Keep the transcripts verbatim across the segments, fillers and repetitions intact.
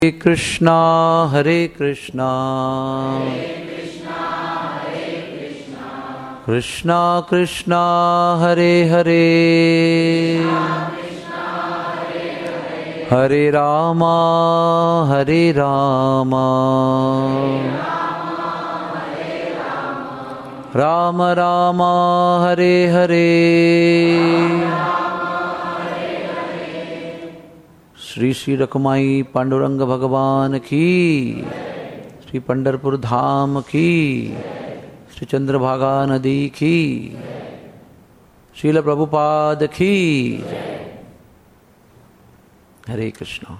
हरे कृष्णा हरे कृष्णा कृष्णा कृष्णा हरे हरे हरे रामा हरे रामा राम राम हरे हरे। श्री श्री रखमाई पांडुरंग भगवान की, श्री पंढरपुर धाम की, श्री चंद्रभागा नदी की, श्रील प्रभुपाद की। हरे कृष्णा।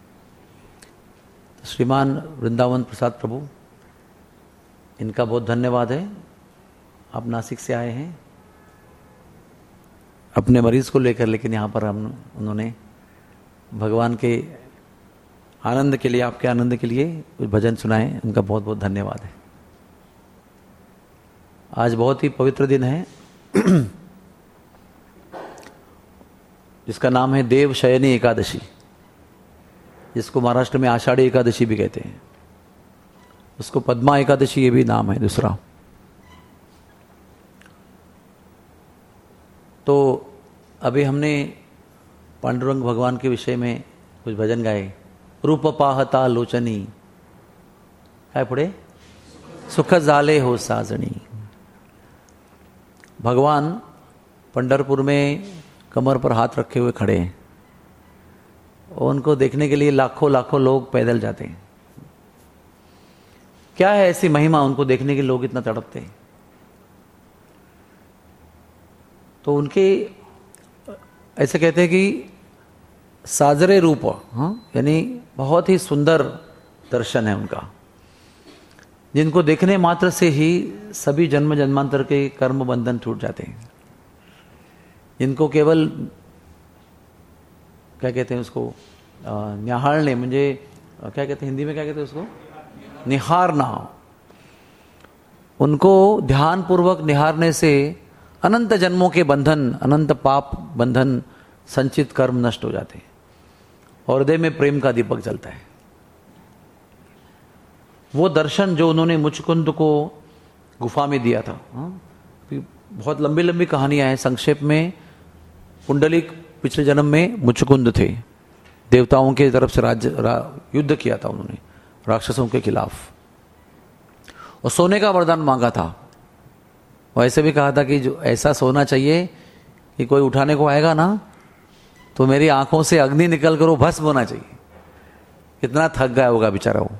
श्रीमान वृंदावन प्रसाद प्रभु, इनका बहुत धन्यवाद है। आप नासिक से आए हैं अपने मरीज को लेकर, लेकिन यहाँ पर हम उन्होंने भगवान के आनंद के लिए, आपके आनंद के लिए कुछ भजन सुनाए। उनका बहुत बहुत धन्यवाद है। आज बहुत ही पवित्र दिन है जिसका नाम है देव शयनी एकादशी, जिसको महाराष्ट्र में आषाढ़ी एकादशी भी कहते हैं। उसको पद्मा एकादशी ये भी नाम है दूसरा। तो अभी हमने पांडुरंग भगवान के विषय में कुछ भजन गाए। रूप पाहता लोचनी, काय पुढे सुख झाले हो साजणी। भगवान पंढरपुर में कमर पर हाथ रखे हुए खड़े हैं और उनको देखने के लिए लाखों लाखों लोग पैदल जाते हैं। क्या है ऐसी महिमा, उनको देखने के लोग इतना तड़पते हैं? तो उनके ऐसे कहते हैं कि साजरे रूप, हाँ, यानी बहुत ही सुंदर दर्शन है उनका, जिनको देखने मात्र से ही सभी जन्म जन्मांतर के कर्म बंधन छूट जाते हैं। जिनको केवल क्या कहते हैं उसको, निहारने, मुझे क्या कहते हैं हिंदी में, क्या कहते हैं उसको, निहारना। उनको ध्यान पूर्वक निहारने से अनंत जन्मों के बंधन, अनंत पाप बंधन, संचित कर्म नष्ट हो जाते हैं और हृदय में प्रेम का दीपक जलता है। वो दर्शन जो उन्होंने मुचकुंद को गुफा में दिया था, हाँ? बहुत लंबी लंबी कहानियां हैं। संक्षेप में, पुंडलिक पिछले जन्म में मुचकुंद थे, देवताओं के तरफ से राज्य युद्ध किया था उन्होंने राक्षसों के खिलाफ, और सोने का वरदान मांगा था। वैसे भी कहा था कि जो ऐसा सोना चाहिए कि कोई उठाने को आएगा ना तो मेरी आंखों से अग्नि निकल कर वो भस्म होना चाहिए। कितना थक गया होगा बेचारा वो,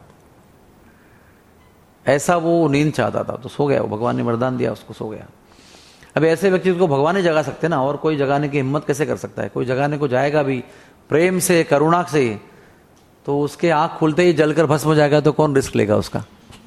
ऐसा वो नींद चाहता था। तो सो गया वो, भगवान ने वरदान दिया उसको, सो गया। अब ऐसे व्यक्ति को भगवान ही जगा सकते ना, और कोई जगाने की हिम्मत कैसे कर सकता है? कोई जगाने को जाएगा भी प्रेम से, करुणा से, तो उसके आंख खुलते ही जलकर भस्म हो जाएगा, तो कौन रिस्क लेगा उसका?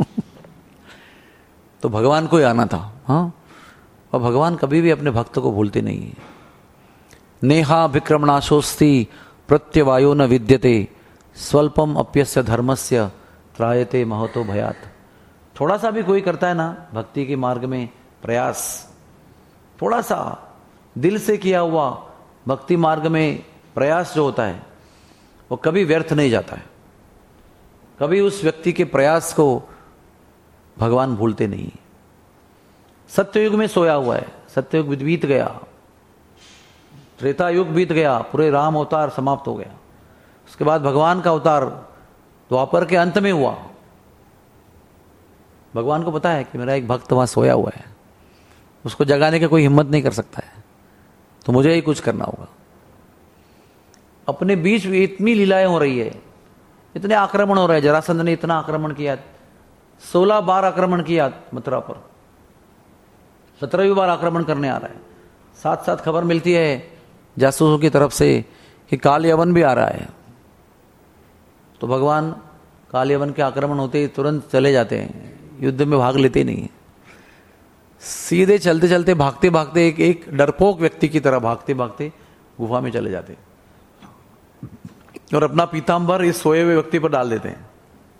तो भगवान को ही आना था, हाँ। और भगवान कभी भी अपने भक्त को भूलते नहीं है। नेहा विक्रमणाशोस्ति प्रत्यवायो न विद्यते स्वल्पम अप्यस्य धर्मस्य त्रायते महतो भयात। थोड़ा सा भी कोई करता है ना भक्ति के मार्ग में प्रयास, थोड़ा सा दिल से किया हुआ भक्ति मार्ग में प्रयास जो होता है वो कभी व्यर्थ नहीं जाता है। कभी उस व्यक्ति के प्रयास को भगवान भूलते नहीं। सत्ययुग में सोया हुआ है, सत्ययुग बीत गया, त्रेता युग बीत गया, पूरे राम अवतार समाप्त हो गया। उसके बाद भगवान का अवतार द्वापर के अंत में हुआ। भगवान को पता है कि मेरा एक भक्त वहां सोया हुआ है, उसको जगाने की कोई हिम्मत नहीं कर सकता है, तो मुझे ही कुछ करना होगा। अपने बीच में इतनी लीलाएं हो रही है, इतने आक्रमण हो रहे हैं। जरासंध ने इतना आक्रमण किया, सोलह बार आक्रमण किया मथुरा पर, सत्रहवीं बार आक्रमण करने आ रहा है। साथ साथ खबर मिलती है जासूसों की तरफ से कि काल यवन भी आ रहा है। तो भगवान काल यवन के आक्रमण होते ही तुरंत चले जाते हैं, युद्ध में भाग लेते नहीं। सीधे चलते चलते, भागते भागते, एक एक डरपोक व्यक्ति की तरह भागते भागते गुफा में चले जाते और अपना पीताम्बर इस सोए हुए व्यक्ति पर डाल देते हैं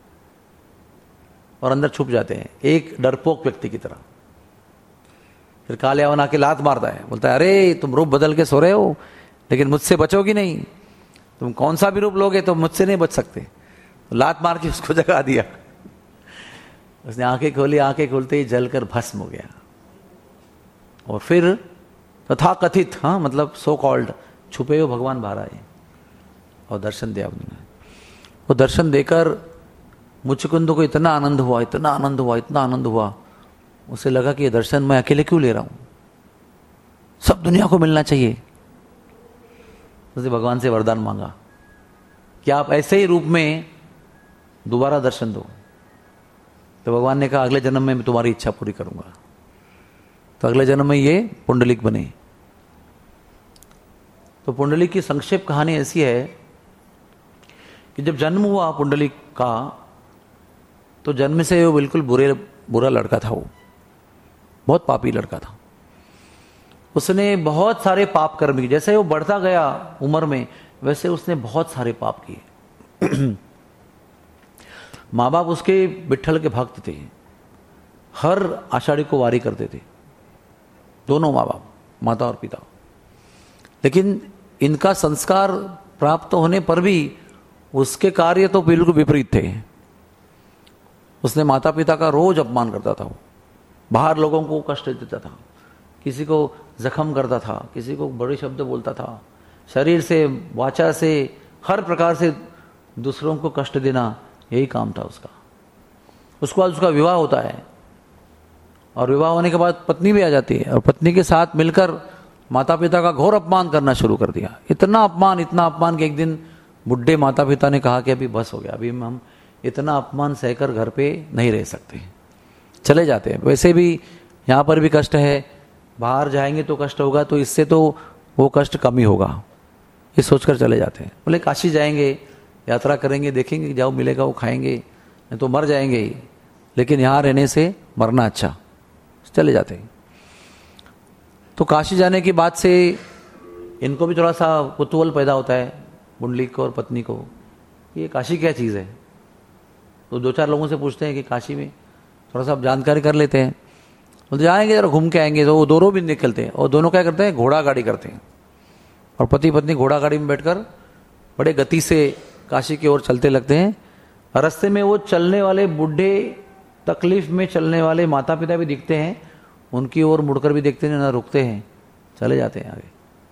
और अंदर छुप जाते हैं, एक डरपोक व्यक्ति की तरह। फिर काल यवन आके लात मारता है, बोलता है अरे तुम रूप बदल के सो रहे हो, लेकिन मुझसे बचोगी नहीं। तुम कौन सा भी रूप लोगे तो मुझसे नहीं बच सकते। लात मार के उसको जगा दिया। उसने आंखें खोली, आंखें खोलते ही जलकर भस्म हो गया। और फिर तथा कथित, हाँ मतलब सो कॉल्ड, छुपे हुए भगवान बाहर आए और दर्शन दिया उन्होंने। वो दर्शन देकर मुचकुंद को इतना आनंद हुआ, इतना आनंद हुआ, इतना आनंद हुआ, उसे लगा कि ये दर्शन मैं अकेले क्यों ले रहा हूं, सब दुनिया को मिलना चाहिए। उसने भगवान से वरदान मांगा कि आप ऐसे ही रूप में दोबारा दर्शन दो। तो भगवान ने कहा अगले जन्म में मैं तुम्हारी इच्छा पूरी करूंगा। तो अगले जन्म में ये पुंडलिक बने। तो पुंडलिक की संक्षेप कहानी ऐसी है कि जब जन्म हुआ पुंडलिक का, तो जन्म से वो बिल्कुल बुरे बुरा लड़का था। वो बहुत पापी लड़का था। उसने बहुत सारे पाप कर्म किए। जैसे वो बढ़ता गया उम्र में, वैसे उसने बहुत सारे पाप किए। माँ बाप उसके विट्ठल के भक्त थे, हर आषाढ़ी को वारी करते थे, दोनों माँ बाप, माता और पिता। लेकिन इनका संस्कार प्राप्त होने पर भी उसके कार्य तो बिल्कुल विपरीत थे। उसने माता पिता का रोज अपमान करता था। वो बाहर लोगों को कष्ट देता था, किसी को जख्म करता था, किसी को बड़े शब्द बोलता था, शरीर से, वाचा से, हर प्रकार से दूसरों को कष्ट देना, यही काम था उसका। उसके बाद उसका विवाह होता है और विवाह होने के बाद पत्नी भी आ जाती है और पत्नी के साथ मिलकर माता पिता का घोर अपमान करना शुरू कर दिया। इतना अपमान, इतना अपमान कि एक दिन बुढ़े माता पिता ने कहा कि अभी बस हो गया, अभी हम इतना अपमान सहकर घर पे नहीं रह सकते, चले जाते हैं। वैसे भी यहाँ पर भी कष्ट है, बाहर जाएंगे तो कष्ट होगा, तो इससे तो वो कष्ट कम ही होगा, ये सोचकर चले जाते हैं। बोले काशी जाएंगे, यात्रा करेंगे, देखेंगे जाओ मिलेगा वो खाएंगे, नहीं तो मर जाएंगे ही, लेकिन यहाँ रहने से मरना अच्छा, चले जाते हैं। तो काशी जाने की बात से इनको भी थोड़ा सा कुतूहल पैदा होता है, पुंडलिक को और पत्नी को, ये काशी क्या चीज़ है। तो दो चार लोगों से पूछते हैं कि काशी में थोड़ा सा जानकारी कर लेते हैं। तो जाएंगे जरा घूम के आएंगे। तो वो दोनों भी निकलते हैं और दोनों क्या करते हैं, घोड़ा गाड़ी करते हैं और पति पत्नी घोड़ा गाड़ी में बैठकर बड़े गति से काशी की ओर चलते लगते हैं। रास्ते में वो चलने वाले बूढ़े, तकलीफ में चलने वाले माता पिता भी दिखते हैं, उनकी ओर मुड़कर भी देखते हैं, ना रुकते हैं, चले जाते हैं आगे।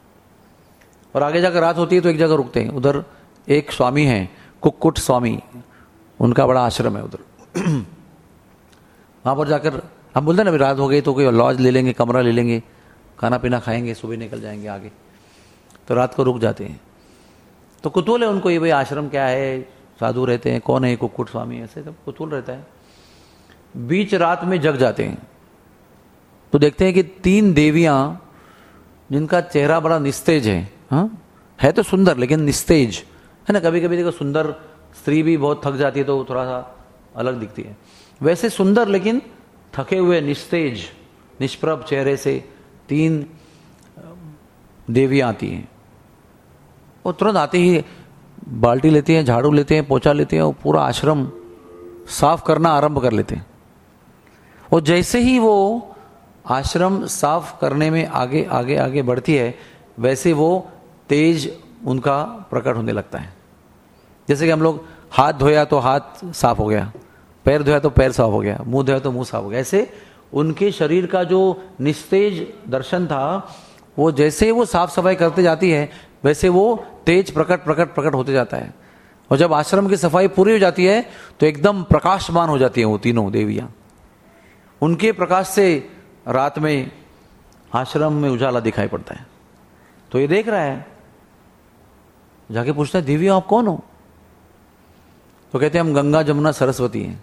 और आगे जाकर रात होती है तो एक जगह रुकते हैं। उधर एक स्वामी हैं, कुक्कुट स्वामी, उनका बड़ा आश्रम है उधर। वहां पर जाकर हम बोलते हैं ना, अभी रात हो गई तो कोई लॉज ले लेंगे, कमरा ले लेंगे, खाना पीना खाएंगे, सुबह निकल जाएंगे आगे। तो रात को रुक जाते हैं। तो कुतूहल है उनको, ये भाई आश्रम क्या है, साधु रहते हैं, कौन है कुक्कुट स्वामी, ऐसे सब कुतूहल रहता है। बीच रात में जग जाते हैं तो देखते हैं कि तीन देवियां, जिनका चेहरा बड़ा निस्तेज है, हाँ है तो सुंदर लेकिन निस्तेज है ना। कभी कभी देखो सुंदर स्त्री भी बहुत थक जाती है तो थोड़ा सा अलग दिखती है, वैसे सुंदर लेकिन थके हुए, निस्तेज, निष्प्रभ चेहरे से तीन देवियां आती हैं। वो तुरंत आते ही बाल्टी लेते हैं, झाड़ू लेते हैं, पोछा लेते हैं और पूरा आश्रम साफ करना आरंभ कर लेते हैं। और जैसे ही वो आश्रम साफ करने में आगे आगे आगे बढ़ती है, वैसे वो तेज उनका प्रकट होने लगता है। जैसे कि हम लोग हाथ धोया तो हाथ साफ हो गया, पैर धोया तो पैर साफ हो गया, मुंह धोया तो मुंह साफ हो गया, ऐसे उनके शरीर का जो निस्तेज दर्शन था, वो जैसे वो साफ सफाई करते जाती है, वैसे वो तेज प्रकट प्रकट प्रकट होते जाता है। और जब आश्रम की सफाई पूरी हो जाती है तो एकदम प्रकाशमान हो जाती है वो तीनों देवियां। उनके प्रकाश से रात में आश्रम में उजाला दिखाई पड़ता है। तो ये देख रहा है, जाके पूछता है देवियों आप कौन हो। तो कहते हैं हम गंगा जमुना सरस्वती हैं।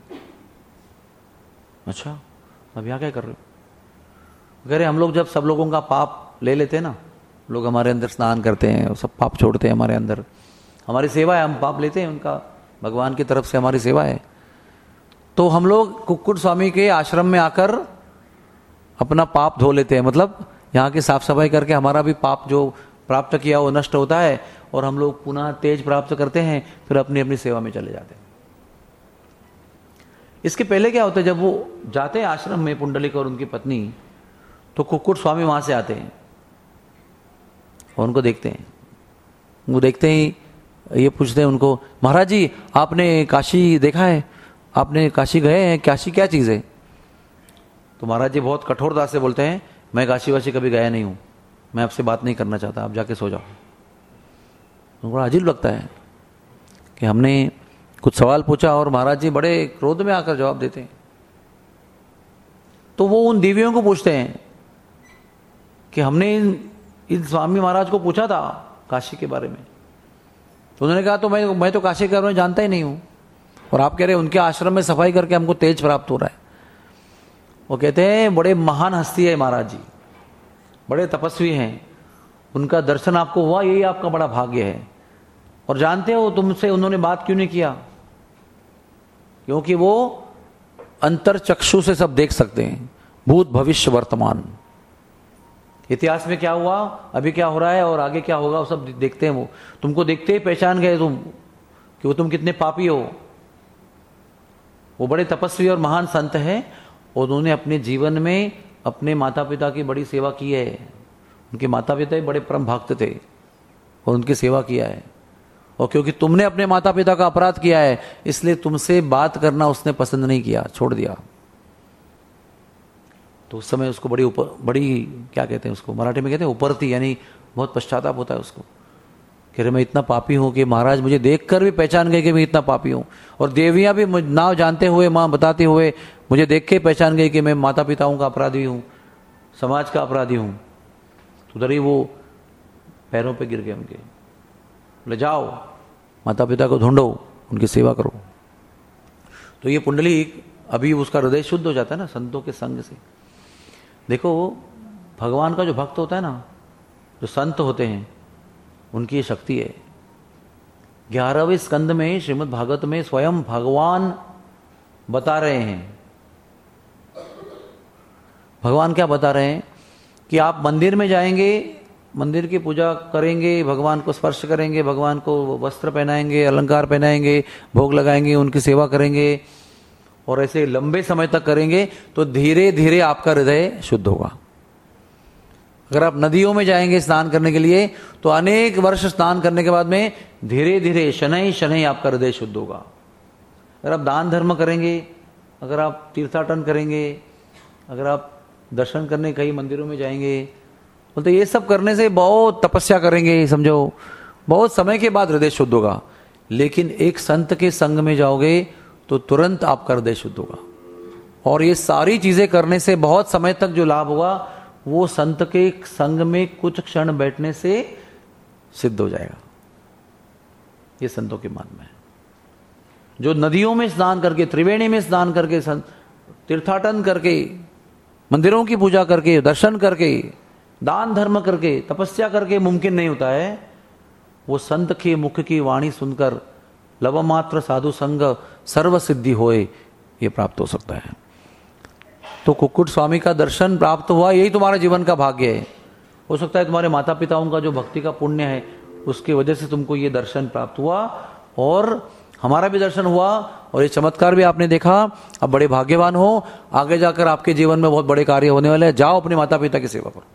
अच्छा, अब यहाँ क्या कर रहे हो। कह रहे हम लोग जब सब लोगों का पाप ले लेते हैं ना, लोग हमारे अंदर स्नान करते हैं, सब पाप छोड़ते हैं हमारे अंदर, हमारी सेवा है, हम पाप लेते हैं उनका, भगवान की तरफ से हमारी सेवा है। तो हम लोग कुक्कुट स्वामी के आश्रम में आकर अपना पाप धो लेते हैं, मतलब यहाँ की साफ सफाई करके हमारा भी पाप जो प्राप्त किया वो नष्ट होता है और हम लोग पुनः तेज प्राप्त करते हैं, फिर अपनी अपनी सेवा में चले जाते हैं। इसके पहले क्या होता है, जब वो जाते हैं आश्रम में पुंडलिक और उनकी पत्नी, तो कुक्कुट स्वामी वहां से आते हैं और उनको देखते हैं। वो देखते ही ये पूछते हैं उनको, महाराज जी आपने काशी देखा है, आपने काशी गए हैं, काशी क्या चीज़ है? तो महाराज जी बहुत कठोरता से बोलते हैं, मैं काशी वाशी कभी गया नहीं हूँ, मैं आपसे बात नहीं करना चाहता, आप जाके सो जाओ। तो बड़ा अजीब लगता है कि हमने कुछ सवाल पूछा और महाराज जी बड़े क्रोध में आकर जवाब देते हैं। तो वो उन देवियों को पूछते हैं कि हमने इन, इन स्वामी महाराज को पूछा था काशी के बारे में, तो उन्होंने कहा तो मैं मैं तो काशी के बारे में जानता ही नहीं हूं, और आप कह रहे हैं उनके आश्रम में सफाई करके हमको तेज प्राप्त हो रहा है। वो कहते हैं बड़े महान हस्ती है महाराज जी, बड़े तपस्वी हैं, उनका दर्शन आपको हुआ, यही आपका बड़ा भाग्य है। और जानते हो तुमसे उन्होंने बात क्यों नहीं किया? क्योंकि वो अंतर चक्षु से सब देख सकते हैं, भूत भविष्य वर्तमान, इतिहास में क्या हुआ, अभी क्या हो रहा है और आगे क्या होगा, वो सब देखते हैं। वो तुमको देखते ही पहचान गए तुम कि वो तुम कितने पापी हो। वो बड़े तपस्वी और महान संत हैं, और उन्होंने अपने जीवन में अपने माता पिता की बड़ी सेवा की है। उनके माता पिता बड़े परम भक्त थे और उनकी सेवा किया है। और क्योंकि तुमने अपने माता पिता का अपराध किया है, इसलिए तुमसे बात करना उसने पसंद नहीं किया, छोड़ दिया। तो उस समय उसको बड़ी ऊपर बड़ी क्या कहते हैं उसको, मराठी में कहते हैं उपरती, यानी बहुत पश्चाताप होता है उसको, कह रहे मैं इतना पापी हूं कि महाराज मुझे देखकर भी पहचान गए कि मैं इतना पापी हूं, और देवियां भी ना जानते हुए, मां बताते हुए मुझे देख के पहचान गई कि मैं माता पिताओं का अपराधी हूं, समाज का अपराधी हूं। तो उधर ही वो पैरों पे गिर गए उनके, बोले जाओ माता पिता को ढूंढो, उनकी सेवा करो। तो ये पुंडलिक अभी उसका हृदय शुद्ध हो जाता है ना संतों के संग से। देखो भगवान का जो भक्त होता है ना, जो संत होते हैं, उनकी ये शक्ति है। ग्यारहवें स्कंद में श्रीमद् भागवत में स्वयं भगवान बता रहे हैं, भगवान क्या बता रहे हैं कि आप मंदिर में जाएंगे, मंदिर की पूजा करेंगे, भगवान को स्पर्श करेंगे, भगवान को वस्त्र पहनाएंगे, अलंकार पहनाएंगे, भोग लगाएंगे, उनकी सेवा करेंगे, और ऐसे लंबे समय तक करेंगे तो धीरे धीरे आपका हृदय शुद्ध होगा। अगर आप नदियों में जाएंगे स्नान करने के लिए, तो अनेक वर्ष स्नान करने के बाद में धीरे धीरे शनै शनै आपका हृदय शुद्ध होगा। अगर आप दान धर्म करेंगे, अगर आप तीर्थाटन करेंगे, अगर आप दर्शन करने कई मंदिरों में जाएंगे, बोलते ये सब करने से बहुत तपस्या करेंगे, समझो बहुत समय के बाद हृदय शुद्ध होगा। लेकिन एक संत के संग में जाओगे तो तुरंत आपका हृदय शुद्ध होगा। और ये सारी चीजें करने से बहुत समय तक जो लाभ होगा, वो संत के संग में कुछ क्षण बैठने से सिद्ध हो जाएगा। ये संतों के मान में है। जो नदियों में स्नान करके, त्रिवेणी में स्नान करके, तीर्थाटन करके, मंदिरों की पूजा करके, दर्शन करके, दान धर्म करके, तपस्या करके मुमकिन नहीं होता है, वो संत के मुख की वाणी सुनकर लवमात्र साधु संग सर्व सिद्धि होए, ये प्राप्त हो सकता है। तो कुक्कुट स्वामी का दर्शन प्राप्त हुआ, यही तुम्हारा जीवन का भाग्य है। हो सकता है तुम्हारे माता पिताओं का जो भक्ति का पुण्य है, उसकी वजह से तुमको ये दर्शन प्राप्त हुआ, और हमारा भी दर्शन हुआ, और ये चमत्कार भी आपने देखा। अब बड़े भाग्यवान हो, आगे जाकर आपके जीवन में बहुत बड़े कार्य होने वाले हैं। जाओ अपने माता पिता की सेवा करो।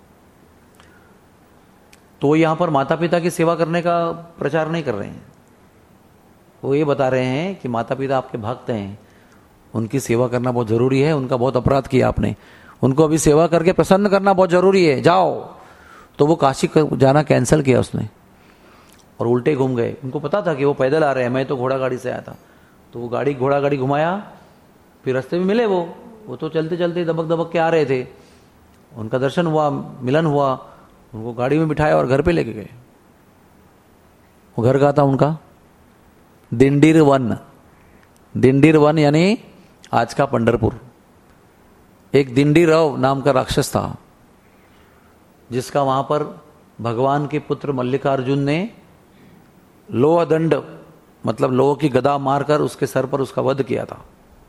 तो यहां पर माता पिता की सेवा करने का प्रचार नहीं कर रहे हैं, वो ये बता रहे हैं कि माता पिता आपके भक्त हैं, उनकी सेवा करना बहुत जरूरी है। उनका बहुत अपराध किया आपने, उनको अभी सेवा करके प्रसन्न करना बहुत जरूरी है, जाओ। तो वो काशी जाना कैंसिल किया उसने, और उल्टे घूम गए। उनको पता था कि वो पैदल आ रहे हैं, मैं तो घोड़ा गाड़ी से आया था। तो वो गाड़ी घोड़ा गाड़ी घुमाया, फिर रास्ते में मिले वो वो तो चलते चलते दबक दबक के आ रहे थे। उनका दर्शन हुआ, मिलन हुआ, उनको गाड़ी में बिठाया और घर पे लेके गए। वो घर का था उनका दिंडीर वन। दिंडीर वन यानी आज का पंढरपुर। एक दिंडीरव नाम का राक्षस था, जिसका वहां पर भगवान के पुत्र मल्लिकार्जुन ने लोह दंड मतलब लोह की गदा मारकर उसके सर पर उसका वध किया था।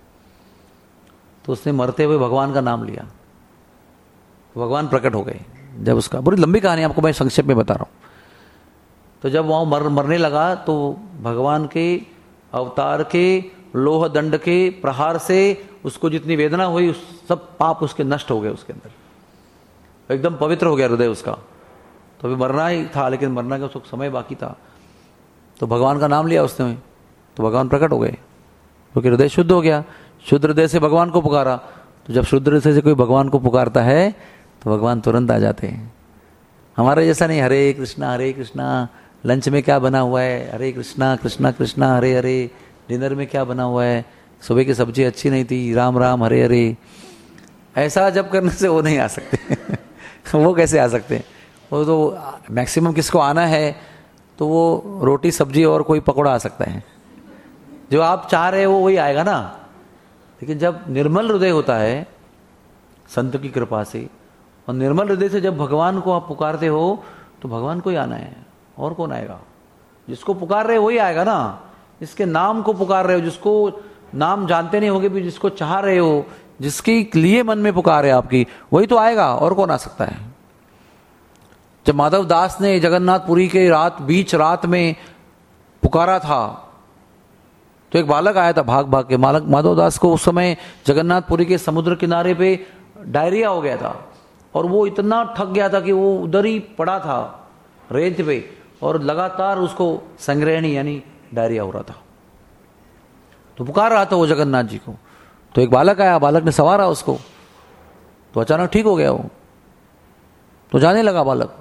तो उसने मरते हुए भगवान का नाम लिया, भगवान प्रकट हो गए। जब उसका, बड़ी लंबी कहानी आपको मैं संक्षेप में बता रहा हूं। तो जब वहां मर, मरने लगा तो भगवान के अवतार के लोह दंड के प्रहार से उसको जितनी वेदना हुई, उस सब पाप उसके नष्ट हो गए, उसके अंदर एकदम पवित्र हो गया हृदय उसका। तो अभी मरना ही था, लेकिन मरना का उसको समय बाकी था। तो भगवान का नाम लिया उसने, तो भगवान प्रकट हो गए, क्योंकि तो हृदय शुद्ध हो गया। शुद्ध हृदय से भगवान को पुकारा, तो जब शुद्ध हृदय से कोई भगवान को पुकारता है तो भगवान तुरंत आ जाते हैं। हमारे जैसा नहीं, हरे कृष्णा हरे कृष्णा, लंच में क्या बना हुआ है, हरे कृष्णा कृष्णा कृष्णा हरे हरे, डिनर में क्या बना हुआ है, सुबह की सब्जी अच्छी नहीं थी, राम राम हरे हरे। ऐसा जब करने से वो नहीं आ सकते वो कैसे आ सकते हैं? वो तो मैक्सिमम किसको आना है तो वो रोटी सब्जी और कोई पकौड़ा आ सकता है, जो आप चाह रहे हो वही आएगा ना। लेकिन जब निर्मल हृदय होता है संत की कृपा से, और निर्मल हृदय से जब भगवान को आप पुकारते हो तो भगवान को ही आना है, और कौन आएगा? जिसको पुकार रहे हो वही आएगा ना। जिसके नाम को पुकार रहे हो, जिसको नाम जानते नहीं होगे भी, जिसको चाह रहे हो, जिसके लिए मन में पुकार है आपकी, वही तो आएगा, और कौन आ सकता है? जब माधव दास ने जगन्नाथपुरी के रात बीच रात में पुकारा था तो एक बालक आया था भाग भाग के। मालक माधव दास को उस समय जगन्नाथपुरी के समुद्र किनारे पे डायरिया हो गया था, और वो इतना थक गया था कि वो उधर ही पड़ा था रेत पे, और लगातार उसको संग्रहणी यानी डायरिया हो रहा था। तो पुकार रहा था वो जगन्नाथ जी को, तो एक बालक आया, बालक ने संवारा उसको, तो अचानक ठीक हो गया वो, तो जाने लगा बालक।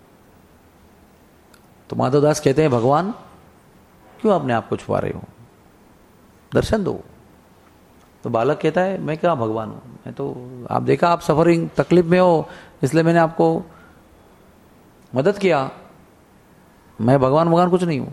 तो माधवदास कहते हैं, भगवान क्यों अपने आप को छुपा रहे हो, दर्शन दो। तो बालक कहता है, मैं क्या भगवान हूं, मैं तो, आप देखा आप सफरिंग तकलीफ में हो इसलिए मैंने आपको मदद किया, मैं भगवान भगवान कुछ नहीं हूं।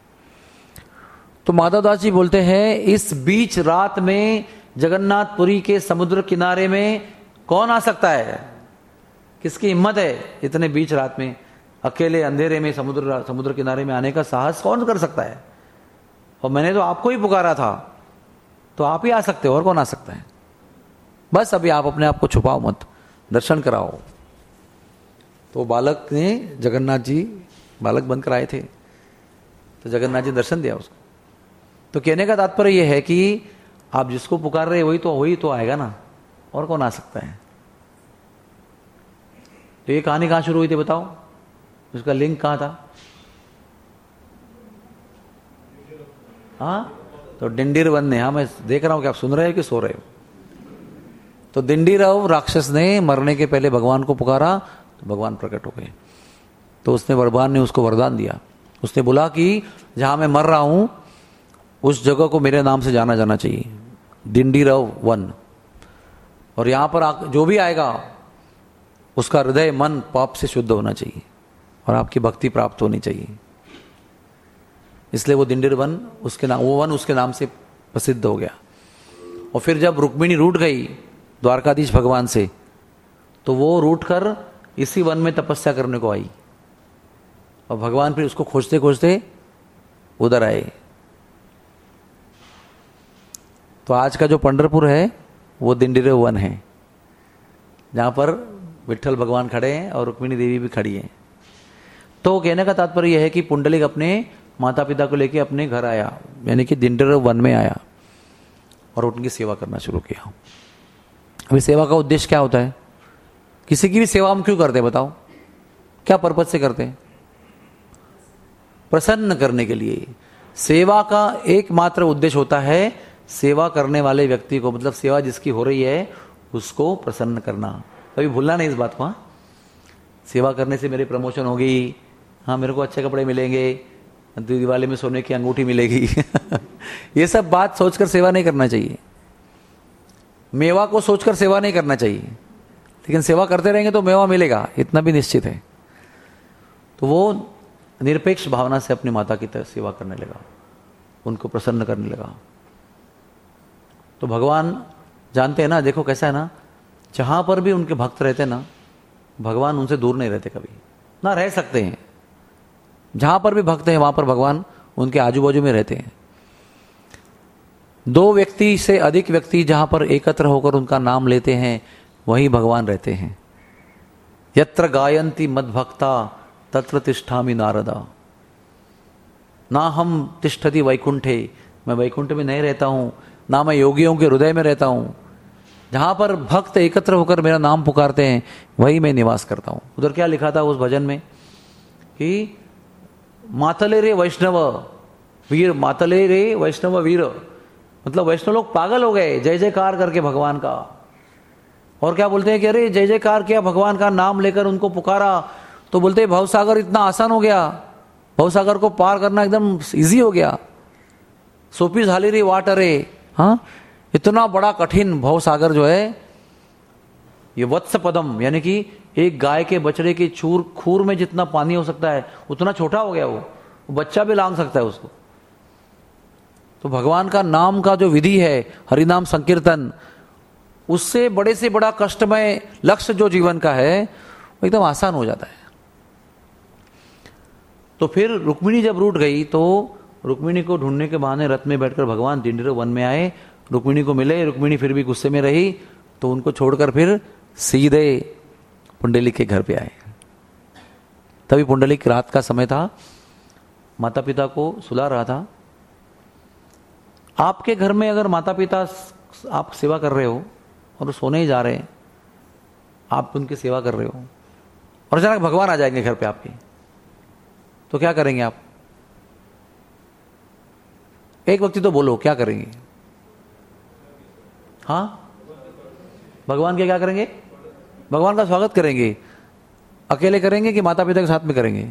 तो माधवदास जी बोलते हैं, इस बीच रात में जगन्नाथपुरी के समुद्र किनारे में कौन आ सकता है? किसकी हिम्मत है इतने बीच रात में अकेले अंधेरे में समुद्र समुद्र किनारे में आने का साहस कौन कर सकता है? और मैंने तो आपको ही पुकारा था, तो आप ही आ सकते हो, और कौन आ सकता है? बस अभी आप अपने आप को छुपाओ मत, दर्शन कराओ। तो बालक ने, जगन्नाथ जी बालक बनकर आए थे, तो जगन्नाथ जी दर्शन दिया उसको। तो कहने का तात्पर्य यह है कि आप जिसको पुकार रहे वही तो वही तो आएगा ना, और कौन आ सकता है? तो ये कहानी कहां शुरू हुई थी बताओ, उसका लिंक कहां था? हाँ, तो डिंडीर वन ने, हाँ मैं देख रहा हूं कि आप सुन रहे हो कि सो रहे हो। तो डिंडीरव राक्षस ने मरने के पहले भगवान को पुकारा, तो भगवान प्रकट हो गए। तो उसने भगवान ने उसको वरदान दिया, उसने बोला कि जहां मैं मर रहा हूं उस जगह को मेरे नाम से जाना जाना चाहिए, डिंडीरव वन। और यहां पर जो भी आएगा उसका हृदय मन पाप से शुद्ध होना चाहिए और आपकी भक्ति प्राप्त होनी चाहिए। इसलिए वो दिंडीर वन उसके नाम, वो वन उसके नाम से प्रसिद्ध हो गया। और फिर जब रुक्मिणी रूठ गई द्वारकाधीश भगवान से, तो वो रूठ कर इसी वन में तपस्या करने को आई, और भगवान फिर उसको खोजते खोजते उधर आए। तो आज का जो पंढरपुर है वो दिंडीर वन है, जहां पर विठ्ठल भगवान खड़े हैं और रुक्मिणी देवी भी खड़ी है। तो कहने का तात्पर्य यह है कि पुंडलिक अपने माता पिता को लेकर अपने घर आया, यानी कि दिंडीर वन में आया और उनकी सेवा करना शुरू किया। अभी सेवा का उद्देश्य क्या होता है? किसी की भी सेवा हम क्यों करते हैं बताओ? क्या पर्पज से करते हैं? प्रसन्न करने के लिए। सेवा का एकमात्र उद्देश्य होता है सेवा करने वाले व्यक्ति को, मतलब सेवा जिसकी हो रही है उसको प्रसन्न करना। कभी भूलना नहीं इस बात को। हाँ, सेवा करने से मेरी प्रमोशन होगी, हाँ मेरे को अच्छे कपड़े मिलेंगे, दिवाली में सोने की अंगूठी मिलेगी ये सब बात सोचकर सेवा नहीं करना चाहिए। मेवा को सोचकर सेवा नहीं करना चाहिए, लेकिन सेवा करते रहेंगे तो मेवा मिलेगा, इतना भी निश्चित है। तो वो निरपेक्ष भावना से अपनी माता की तरह सेवा करने लगा, उनको प्रसन्न करने लगा। तो भगवान जानते हैं ना, देखो कैसा है ना, जहां पर भी उनके भक्त रहते ना, भगवान उनसे दूर नहीं रहते कभी, ना रह सकते हैं। जहां पर भी भक्त हैं वहां पर भगवान उनके आजू बाजू में रहते हैं। दो व्यक्ति से अधिक व्यक्ति जहां पर एकत्र होकर उनका नाम लेते हैं वहीं भगवान रहते हैं। यत्र गायन्ति मद्भक्ता तत्र तिष्ठामि नारदा। ना हम तिष्ठति वैकुंठे, मैं वैकुंठ में नहीं रहता हूं, ना मैं योगियों के हृदय में रहता हूं। जहां पर भक्त एकत्र होकर मेरा नाम पुकारते हैं वही मैं निवास करता हूं। उधर क्या लिखा था उस भजन में कि मातले रे वैष्णव वीर मातले रे वैष्णव वीर, मतलब वैष्णव लोग पागल हो गए जय जयकार करके भगवान का। और क्या बोलते हैं कि अरे जय जयकार किया, भगवान का नाम लेकर उनको पुकारा, तो बोलते हैं भवसागर इतना आसान हो गया, भवसागर को पार करना एकदम इजी हो गया। सोपी झाली रे वाट रे, हाँ, इतना बड़ा कठिन भवसागर जो है, ये वत्स पदम यानी कि एक गाय के बछड़े के चूर खूर में जितना पानी हो सकता है उतना छोटा हो गया वो, वो बच्चा भी लांग सकता है उसको। तो भगवान का नाम का जो विधि है, हरिनाम संकीर्तन, उससे बड़े से बड़ा कष्टमय लक्ष्य जो जीवन का है वो एकदम आसान हो जाता है। तो फिर रुक्मिणी जब रूठ गई तो रुक्मिणी को ढूंढने के बहाने रथ में बैठकर भगवान दिंडीर वन में आए, रुक्मिणी को मिले। रुक्मिणी फिर भी गुस्से में रही तो उनको छोड़कर फिर सीधे पुंडलिक के घर पे आए। तभी पुंडलिक रात का समय था, माता पिता को सुला रहा था। आपके घर में अगर माता पिता आप सेवा कर रहे हो और वो सोने ही जा रहे हैं, आप उनकी सेवा कर रहे हो और अचानक भगवान आ जाएंगे घर पे आपके, तो क्या करेंगे आप? एक व्यक्ति तो बोलो क्या करेंगे? हाँ, भगवान के क्या करेंगे? भगवान का स्वागत करेंगे। अकेले करेंगे कि माता पिता के साथ में करेंगे?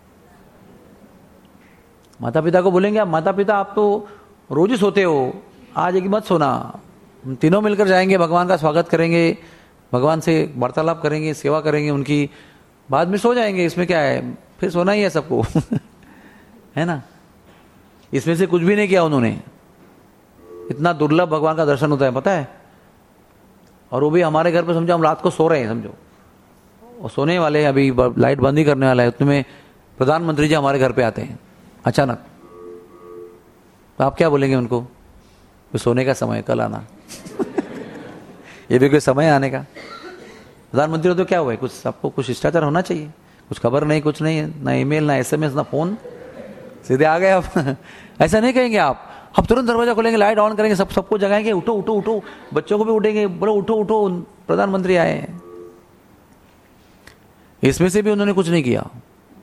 माता पिता को बोलेंगे आप माता पिता आप तो रोज ही सोते हो, आज एक मत सोना, हम तीनों मिलकर जाएंगे, भगवान का स्वागत करेंगे, भगवान से वार्तालाप करेंगे, सेवा करेंगे उनकी, बाद में सो जाएंगे, इसमें क्या है, फिर सोना ही है सबको है ना। इसमें से कुछ भी नहीं किया उन्होंने। इतना दुर्लभ भगवान का दर्शन होता है पता है। और वो भी हमारे घर पे, समझो हम रात को सो रहे हैं, समझो और सोने वाले, अभी लाइट बंद ही करने वाला है, उतने प्रधानमंत्री जी हमारे घर पे आते हैं अचानक, तो आप क्या बोलेंगे उनको? तो सोने का समय, कल आना ये भी कोई समय आने का? प्रधानमंत्री तो क्या हुआ है, कुछ सबको कुछ शिष्टाचार होना चाहिए, कुछ खबर नहीं, कुछ नहीं, ना ईमेल, ना एसएमएस, ना फोन, सीधे आ गए आप ऐसा नहीं कहेंगे आप। अब तुरंत दरवाजा खोलेंगे, लाइट ऑन करेंगे, सब सबको जगाएंगे, उठो उठो उठो, बच्चों को भी उठेंगे, बोलो उठो उठो प्रधानमंत्री आए हैं। इसमें से भी उन्होंने कुछ नहीं किया।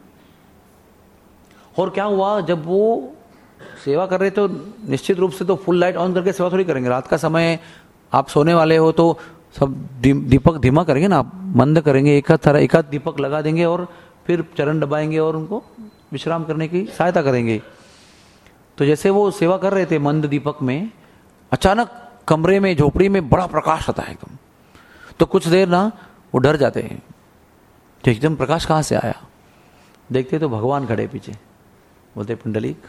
और क्या हुआ, जब वो सेवा कर रहे तो निश्चित रूप से तो फुल लाइट ऑन करके सेवा थोड़ी करेंगे। रात का समय आप सोने वाले हो तो सब दीपक धीमा करेंगे ना, आप मंद करेंगे, एक तरह एक दीपक लगा देंगे और फिर चरण दबाएंगे और उनको विश्राम करने की सहायता करेंगे। तो जैसे वो सेवा कर रहे थे मंद दीपक में, अचानक कमरे में, झोपड़ी में बड़ा प्रकाश आता है एकदम। तो कुछ देर ना वो डर जाते हैं कि एकदम प्रकाश कहाँ से आया। देखते तो भगवान खड़े पीछे, बोलते पुंडलिक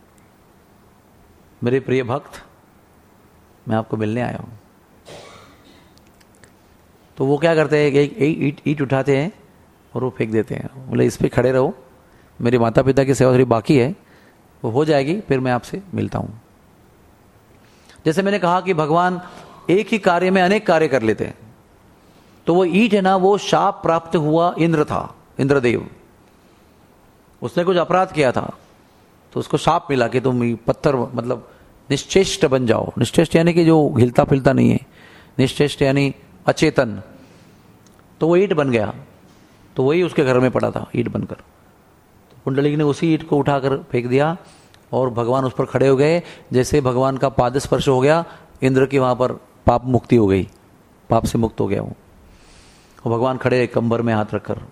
मेरे प्रिय भक्त, मैं आपको मिलने आया हूं। तो वो क्या करते हैं, एक ईट ईट उठाते हैं और वो फेंक देते हैं, बोले इस पे खड़े रहो, मेरे माता पिता की सेवा थोड़ी बाकी है, वो हो जाएगी, फिर मैं आपसे मिलता हूं। जैसे मैंने कहा कि भगवान एक ही कार्य में अनेक कार्य कर लेते हैं। तो वो ईट है ना, वो शाप प्राप्त हुआ इंद्र था, इंद्रदेव, उसने कुछ अपराध किया था तो उसको शाप मिला कि तुम पत्थर मतलब निश्चेष्ट बन जाओ। निश्चेष्ट यानी कि जो हिलता फिलता नहीं है, निश्चेष्ट यानी अचेतन। तो वो ईट बन गया, तो वही उसके घर में पड़ा था ईट बनकर। तो पुंडलिक ने उसी ईट को उठाकर फेंक दिया और भगवान उस पर खड़े हो गए। जैसे भगवान का पाद स्पर्श हो गया, इंद्र की वहां पर पाप मुक्ति हो गई, पाप से मुक्त हो गया वो। और भगवान खड़े कंबर में हाथ रखकर।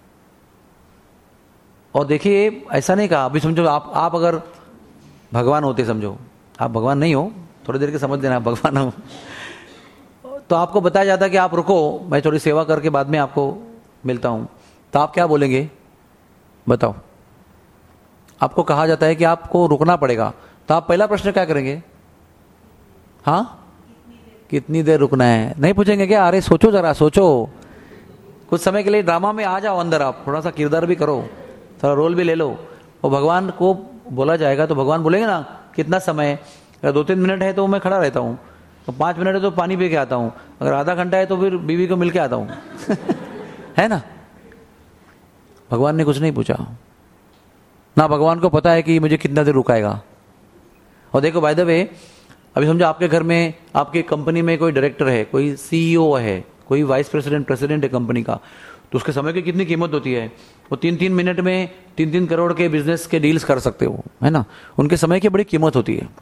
और देखिए ऐसा नहीं कहा, अभी समझो आप आप अगर भगवान होते, समझो आप भगवान नहीं हो, थोड़ी देर के समझ देना, भगवान हो, तो आपको बताया जाता कि आप रुको, मैं थोड़ी सेवा करके बाद में आपको मिलता हूं, तो आप क्या बोलेंगे बताओ? आपको कहा जाता है कि आपको रुकना पड़ेगा, तो आप पहला प्रश्न क्या करेंगे? हाँ, कितनी देर रुकना है? नहीं पूछेंगे क्या? अरे सोचो जरा, सोचो, कुछ समय के लिए ड्रामा में आ जाओ अंदर, आप थोड़ा सा किरदार भी करो, थोड़ा रोल भी ले लो। और भगवान को बोला जाएगा तो भगवान बोलेंगे ना कितना समय, अगर दो तीन मिनट है तो मैं खड़ा रहता हूँ, तो पाँच मिनट है तो पानी पी के आता हूँ, अगर आधा घंटा है तो फिर बीवी को मिल के आता हूँ है ना। भगवान ने कुछ नहीं पूछा ना, भगवान को पता है कि मुझे कितना देर रुकाएगा। और देखो बाय द वे, अभी समझो आपके घर में, आपकी कंपनी में कोई डायरेक्टर है, कोई सीईओ है, कोई वाइस प्रेसिडेंट प्रेसिडेंट है कंपनी का, तो उसके समय की कितनी कीमत होती है। वो तीन तीन मिनट में तीन तीन करोड़ के बिजनेस के डील्स कर सकते हो, है ना। उनके समय की बड़ी कीमत होती है।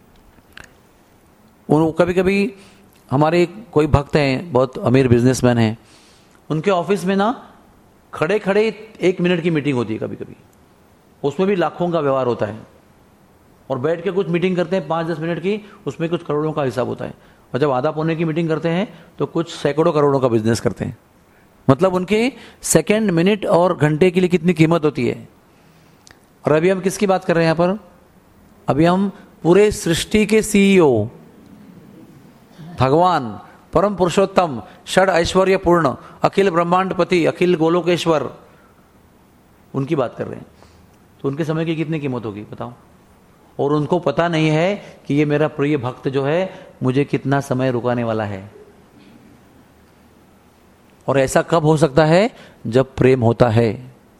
उन कभी कभी हमारे कोई भक्त हैं, बहुत अमीर बिजनेसमैन हैं, उनके ऑफिस में ना खड़े खड़े एक मिनट की मीटिंग होती है कभी कभी, उसमें भी लाखों का व्यवहार होता है। और बैठ के कुछ मीटिंग करते हैं पाँच दस मिनट की, उसमें कुछ करोड़ों का हिसाब होता है। और जब आधा पौने की मीटिंग करते हैं तो कुछ सैकड़ों करोड़ों का बिजनेस करते हैं। मतलब उनके सेकंड, मिनट और घंटे के लिए कितनी कीमत होती है। और अभी हम किसकी बात कर रहे हैं यहाँ पर? अभी हम पूरे सृष्टि के सीईओ भगवान, परम पुरुषोत्तम, षड ऐश्वर्य पूर्ण, अखिल ब्रह्मांडपति, अखिल गोलोकेश्वर, उनकी बात कर रहे हैं। तो उनके समय की कितनी कीमत होगी बताओ। और उनको पता नहीं है कि ये मेरा प्रिय भक्त जो है मुझे कितना समय रुकाने वाला है। और ऐसा कब हो सकता है? जब प्रेम होता है।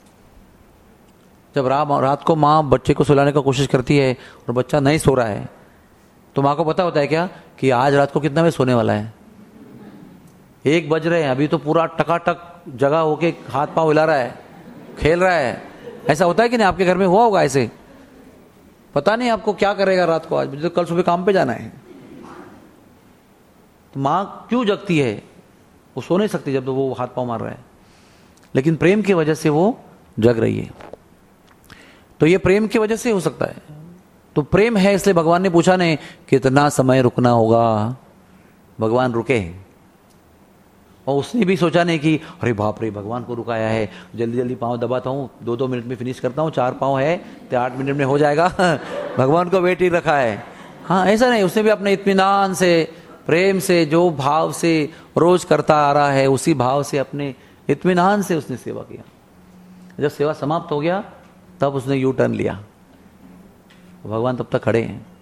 जब रात को माँ बच्चे को सुलाने का कोशिश करती है और बच्चा नहीं सो रहा है, तो माँ को पता होता है क्या कि आज रात को कितना बजे सोने वाला है? एक बज रहे हैं, अभी तो पूरा टकाटक जगह होके हाथ पांव हिला रहा है, खेल रहा है। ऐसा होता है कि नहीं? आपके घर में हुआ होगा ऐसे। पता नहीं आपको क्या करेगा रात को, आज मुझे तो कल सुबह काम पे जाना है। तो माँ क्यों जगती है? वो सो नहीं सकती जब तो वो हाथ पांव मार रहा है, लेकिन प्रेम की वजह से वो जग रही है। तो ये प्रेम की वजह से हो सकता है। तो प्रेम है, इसलिए भगवान ने पूछा नहीं कितना समय रुकना होगा। भगवान रुके, और उसने भी सोचा नहीं कि अरे बाप रे भगवान को रुकाया है, जल्दी जल्दी पाँव दबाता हूँ, दो दो मिनट में फिनिश करता हूँ, चार पाँव है तो आठ मिनट में हो जाएगा। भगवान को वेट ही रखा है। हाँ, ऐसा नहीं। उसने भी अपने इत्मीनान से, प्रेम से, जो भाव से रोज करता आ रहा है, उसी भाव से, अपने इत्मीनान से उसने सेवा किया। जब सेवा समाप्त हो गया तब उसने यू टर्न लिया। भगवान तब तक खड़े हैं।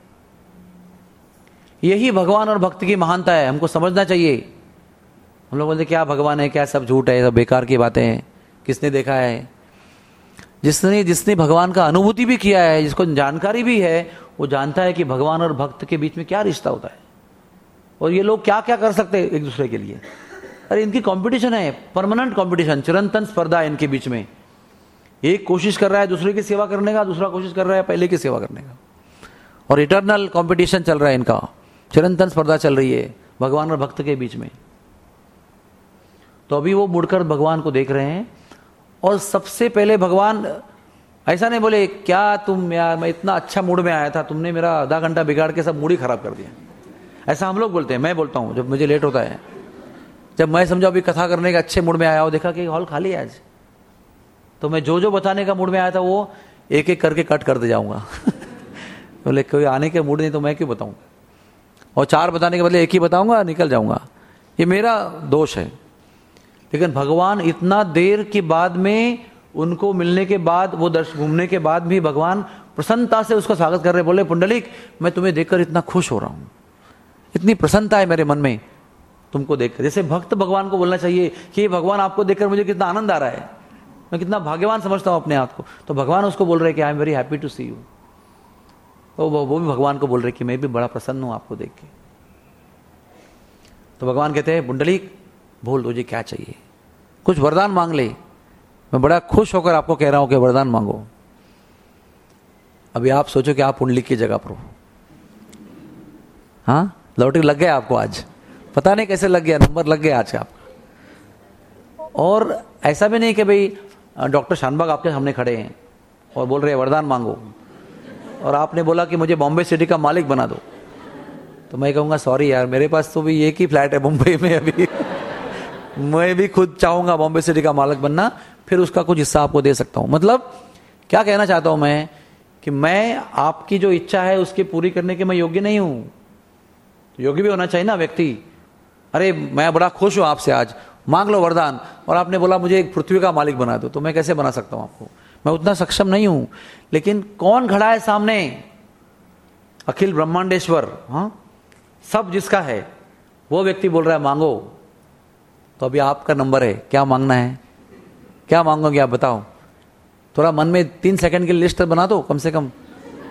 यही भगवान और भक्त की महानता है, हमको समझना चाहिए। हम लोग बोलते क्या भगवान है, क्या सब झूठ है, सब बेकार की बातें हैं। किसने देखा है? जिसने जिसने भगवान का अनुभूति भी किया है, जिसको जानकारी भी है, वो जानता है कि भगवान और भक्त के बीच में क्या रिश्ता होता है, और ये लोग क्या क्या कर सकते हैं एक दूसरे के लिए। अरे इनकी कंपटीशन है, परमानेंट कंपटीशन, चिरंतन स्पर्धा है इनके बीच में। एक कोशिश कर रहा है दूसरे की सेवा करने का, दूसरा कोशिश कर रहा है पहले की सेवा करने का, और इटर्नल कंपटीशन चल रहा है इनका। चिरंतन स्पर्धा चल रही है भगवान और भक्त के बीच में। तो अभी वो मुड़कर भगवान को देख रहे हैं, और सबसे पहले भगवान ऐसा नहीं बोले क्या तुम यार, मैं इतना अच्छा मूड में आया था, तुमने मेरा आधा घंटा बिगाड़ के सब मूड ही खराब कर दिया। ऐसा हम लोग बोलते हैं, मैं बोलता हूँ जब मुझे लेट होता है। जब मैं समझा अभी कथा करने का अच्छे मूड में आया हो, देखा कि हॉल खाली है आज, तो मैं जो जो बताने का मूड में आया था वो एक एक करके कट करते जाऊंगा। बोले कोई आने के मूड नहीं तो मैं क्यों बताऊं, और चार बताने के बदले एक ही बताऊंगा, निकल जाऊंगा। ये मेरा दोष है। लेकिन भगवान इतना देर के बाद में, उनको मिलने के बाद, वो दर्श घूमने के बाद भी भगवान प्रसन्नता से उसका स्वागत कर रहे। बोले पुंडलिक, मैं तुम्हें देखकर इतना खुश हो रहा हूं, इतनी प्रसन्नता है मेरे मन में तुमको देखकर। जैसे भक्त भगवान को बोलना चाहिए कि भगवान आपको देखकर मुझे कितना आनंद आ रहा है, मैं कितना भाग्यवान समझता हूं अपने आप को। तो भगवान उसको बोल रहे कि I am very happy to see you. तो वो, वो भी भगवान को बोल रहे कि मैं भी बड़ा प्रसन्न हूं आपको देख के। तो भगवान कहते हैं पुंडलिक बोल, तुझे क्या चाहिए, कुछ वरदान मांग ले, मैं बड़ा खुश होकर आपको कह रहा हूं कि वरदान मांगो। अभी आप सोचो कि आप पुंडलिक की जगह पर हो। हाँ, लॉटरी लग गया आपको आज, पता नहीं कैसे लग गया, नंबर लग गया आज आपका। और ऐसा भी नहीं कि भाई डॉक्टर शानबाग आपके सामने खड़े हैं और बोल रहे हैं वरदान मांगो, और आपने बोला कि मुझे बॉम्बे सिटी का मालिक बना दो, तो मैं कहूँगा सॉरी यार, मेरे पास तो भी एक ही फ्लैट है मुंबई में अभी। मैं भी खुद चाहूँगा बॉम्बे सिटी का मालिक बनना, फिर उसका कुछ हिस्सा आपको दे सकता हूँ। मतलब क्या कहना चाहता हूँ मैं, कि मैं आपकी जो इच्छा है उसके पूरी करने के मैं योग्य नहीं हूँ। तो योग्य भी होना चाहिए ना व्यक्ति। अरे मैं बड़ा खुश हूँ आपसे, आज मांग लो वरदान, और आपने बोला मुझे एक पृथ्वी का मालिक बना दो, तो मैं कैसे बना सकता हूँ आपको, मैं उतना सक्षम नहीं हूं। लेकिन कौन खड़ा है सामने? अखिल ब्रह्मांडेश्वर, हाँ, सब जिसका है वो व्यक्ति बोल रहा है मांगो। तो अभी आपका नंबर है, क्या मांगना है, क्या मांगोगे आप बताओ। थोड़ा मन में तीन सेकंड की लिस्ट बना दो कम से कम।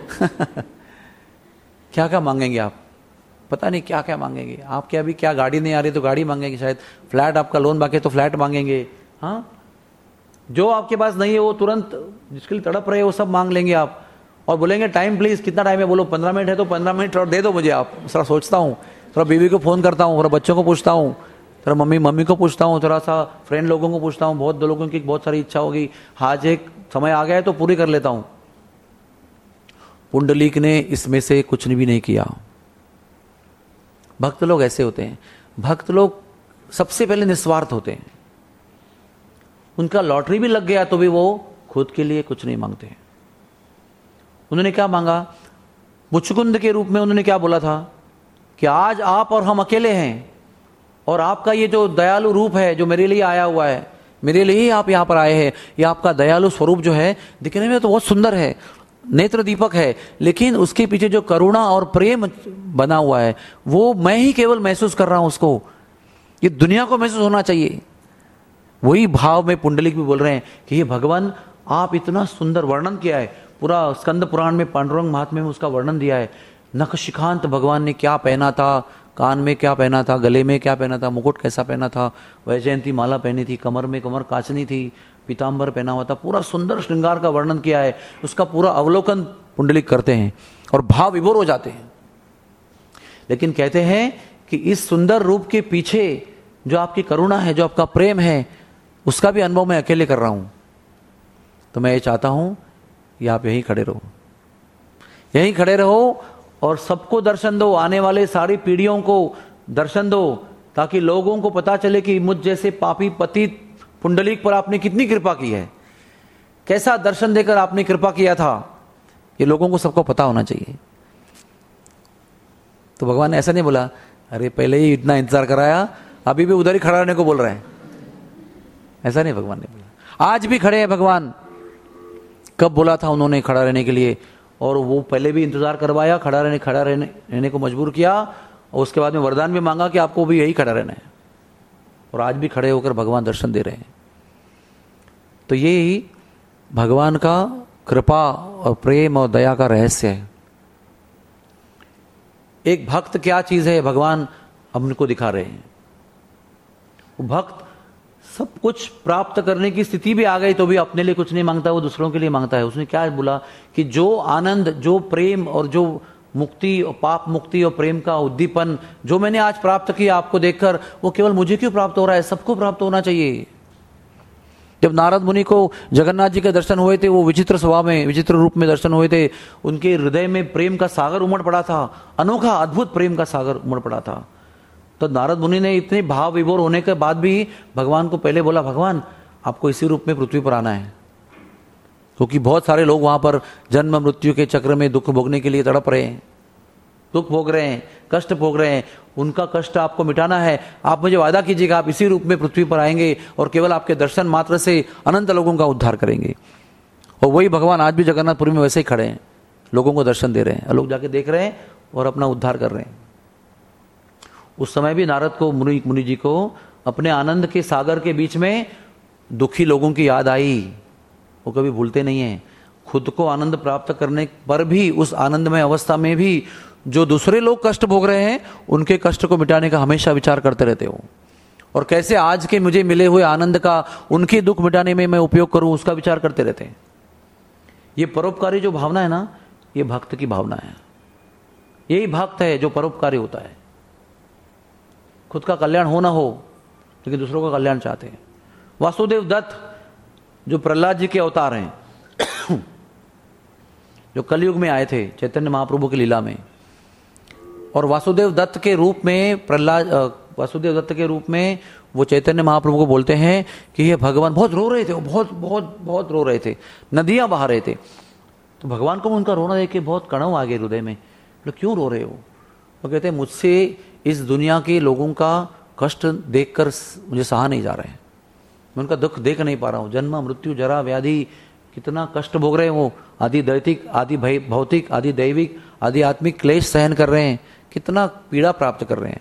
क्या क्या मांगेंगे आप, पता नहीं क्या क्या मांगेंगे। आपके अभी क्या गाड़ी नहीं आ रही तो गाड़ी मांगेंगे शायद, फ्लैट आपका लोन बाकी तो फ्लैट मांगेंगे, हाँ, जो आपके पास नहीं है वो तुरंत जिसके लिए तड़प रहे हैं वो सब मांग लेंगे आप, और बोलेंगे टाइम प्लीज, कितना टाइम है, बोलो पंद्रह मिनट है तो पंद्रह मिनट और दे दो मुझे आप। थोड़ा सोचता हूँ, थोड़ा बीवी को फोन करता हूँ, थोड़ा बच्चों को पूछता हूँ, थोड़ा मम्मी मम्मी को पूछता हूँ, थोड़ा सा फ्रेंड लोगों को पूछता हूँ, बहुत लोगों की बहुत सारी इच्छा होगी, आज एक समय आ गया है तो पूरी कर लेता हूँ। पुंडलीक ने इसमें से कुछ भी नहीं किया। भक्त लोग ऐसे होते हैं, भक्त लोग सबसे पहले निस्वार्थ होते हैं। उनका लॉटरी भी लग गया तो भी वो खुद के लिए कुछ नहीं मांगते। उन्होंने क्या मांगा? मुचुकुंद के रूप में उन्होंने क्या बोला था कि आज आप और हम अकेले हैं, और आपका ये जो दयालु रूप है जो मेरे लिए आया हुआ है, मेरे लिए ही आप यहां पर आए हैं, ये आपका दयालु स्वरूप जो है दिखने में तो बहुत सुंदर है, नेत्र दीपक है, लेकिन उसके पीछे जो करुणा और प्रेम बना हुआ है वो मैं ही केवल महसूस कर रहा हूं, उसको ये दुनिया को महसूस होना चाहिए। वही भाव में पुंडलिक भी बोल रहे हैं कि ये भगवान आप इतना सुंदर वर्णन किया है, पूरा स्कंद पुराण में पांडुरंग महात्म्य में उसका वर्णन दिया है। नखशिखांत भगवान ने क्या पहना था, कान में क्या पहना था, गले में क्या पहना था, मुकुट कैसा पहना था, वैजयंती माला पहनी थी, कमर में कमर काचनी थी, पीताम्बर पहना हुआ था, पूरा सुंदर श्रृंगार का वर्णन किया है। उसका पूरा अवलोकन पुंडलिक करते हैं और भाव विभोर हो जाते हैं। लेकिन कहते हैं कि इस सुंदर रूप के पीछे जो आपकी करुणा है, जो आपका प्रेम है, उसका भी अनुभव मैं अकेले कर रहा हूं। तो मैं ये चाहता हूं कि आप यहीं खड़े रहो, यहीं खड़े रहो और सबको दर्शन दो, आने वाले सारी पीढ़ियों को दर्शन दो, ताकि लोगों को पता चले कि मुझ जैसे पापी पतित पुंडलीक पर आपने कितनी कृपा की है, कैसा दर्शन देकर आपने कृपा किया था, ये लोगों को सबको पता होना चाहिए। तो भगवान ने ऐसा नहीं बोला अरे पहले ही इतना इंतजार कराया, अभी भी उधर ही खड़ा रहने को बोल रहे हैं, ऐसा नहीं भगवान ने बोला। आज भी खड़े हैं भगवान, कब बोला था उन्होंने खड़ा रहने के लिए, और वो पहले भी इंतजार करवाया, खड़ा रहने खड़ा रहने रहने को मजबूर किया, और उसके बाद में वरदान भी मांगा कि आपको भी यही खड़ा रहना है, और आज भी खड़े होकर भगवान दर्शन दे रहे हैं। तो ये ही भगवान का कृपा और प्रेम और दया का रहस्य है। एक भक्त क्या चीज है भगवान हमको दिखा रहे हैं। वो भक्त सब कुछ प्राप्त करने की स्थिति भी आ गई तो भी अपने लिए कुछ नहीं मांगता, वो दूसरों के लिए मांगता है। उसने क्या बोला कि जो आनंद, जो प्रेम और जो मुक्ति और पाप मुक्ति और प्रेम का उद्दीपन जो मैंने आज प्राप्त किया आपको देखकर, वो केवल मुझे क्यों प्राप्त हो रहा है, सबको प्राप्त होना चाहिए। जब नारद मुनि को जगन्नाथ जी के दर्शन हुए थे, वो विचित्र स्वभाव में, विचित्र रूप में दर्शन हुए थे, उनके हृदय में प्रेम का सागर उमड़ पड़ा था, अनोखा अद्भुत प्रेम का सागर उमड़ पड़ा था। तो नारद मुनि ने इतने भाव विभोर होने के बाद भी भगवान को पहले बोला, भगवान आपको इसी रूप में पृथ्वी पर आना है, क्योंकि बहुत सारे लोग वहां पर जन्म मृत्यु के चक्र में दुख भोगने के लिए तड़प रहे हैं, दुख भोग रहे हैं, कष्ट भोग रहे हैं, उनका कष्ट आपको मिटाना है। आप मुझे वादा कीजिएगा आप इसी रूप में पृथ्वी पर आएंगे और केवल आपके दर्शन मात्र से अनंत लोगों का उद्धार करेंगे। और वही भगवान आज भी जगन्नाथपुरी में वैसे ही खड़े हैं, लोगों को दर्शन दे रहे हैं, लोग जाके देख रहे हैं और अपना उद्धार कर रहे हैं। उस समय भी नारद को, मुनि मुनि जी को अपने आनंद के सागर के बीच में दुखी लोगों की याद आई। वो कभी भूलते नहीं है। खुद को आनंद प्राप्त करने पर भी, उस आनंदमय अवस्था में भी जो दूसरे लोग कष्ट भोग रहे हैं उनके कष्ट को मिटाने का हमेशा विचार करते रहते हो, और कैसे आज के मुझे मिले हुए आनंद का उनके दुख मिटाने में मैं उपयोग करूं उसका विचार करते रहते हैं। ये परोपकारी जो भावना है ना, ये भक्त की भावना है। यही भक्त है जो परोपकारी होता है। खुद का कल्याण हो ना हो लेकिन दूसरों का कल्याण चाहते हैं। वासुदेव दत्त जो प्रहलाद जी के अवतार हैं जो कलयुग में आए थे चैतन्य महाप्रभु की लीला में, और वासुदेव दत्त के रूप में प्रहलाद वासुदेव दत्त के रूप में वो चैतन्य महाप्रभु को बोलते हैं कि ये भगवान, बहुत रो रहे थे, वो बहुत बहुत बहुत रो रहे थे, नदियां बहा रहे थे। तो भगवान को उनका रोना देख के बहुत कड़व आ गए हृदय में, तो क्यों रो रहे हो? वो कहते हैं मुझसे इस दुनिया के लोगों का कष्ट देखकर मुझे सहा नहीं जा रहा है, मैं उनका दुख देख नहीं पा रहा हूँ। जन्म मृत्यु जरा व्याधि, कितना कष्ट भोग रहे हैं वो, आदि दैतिक, आदि भौतिक, आदि दैविक, आदि आत्मिक क्लेश सहन कर रहे हैं, कितना पीड़ा प्राप्त कर रहे हैं।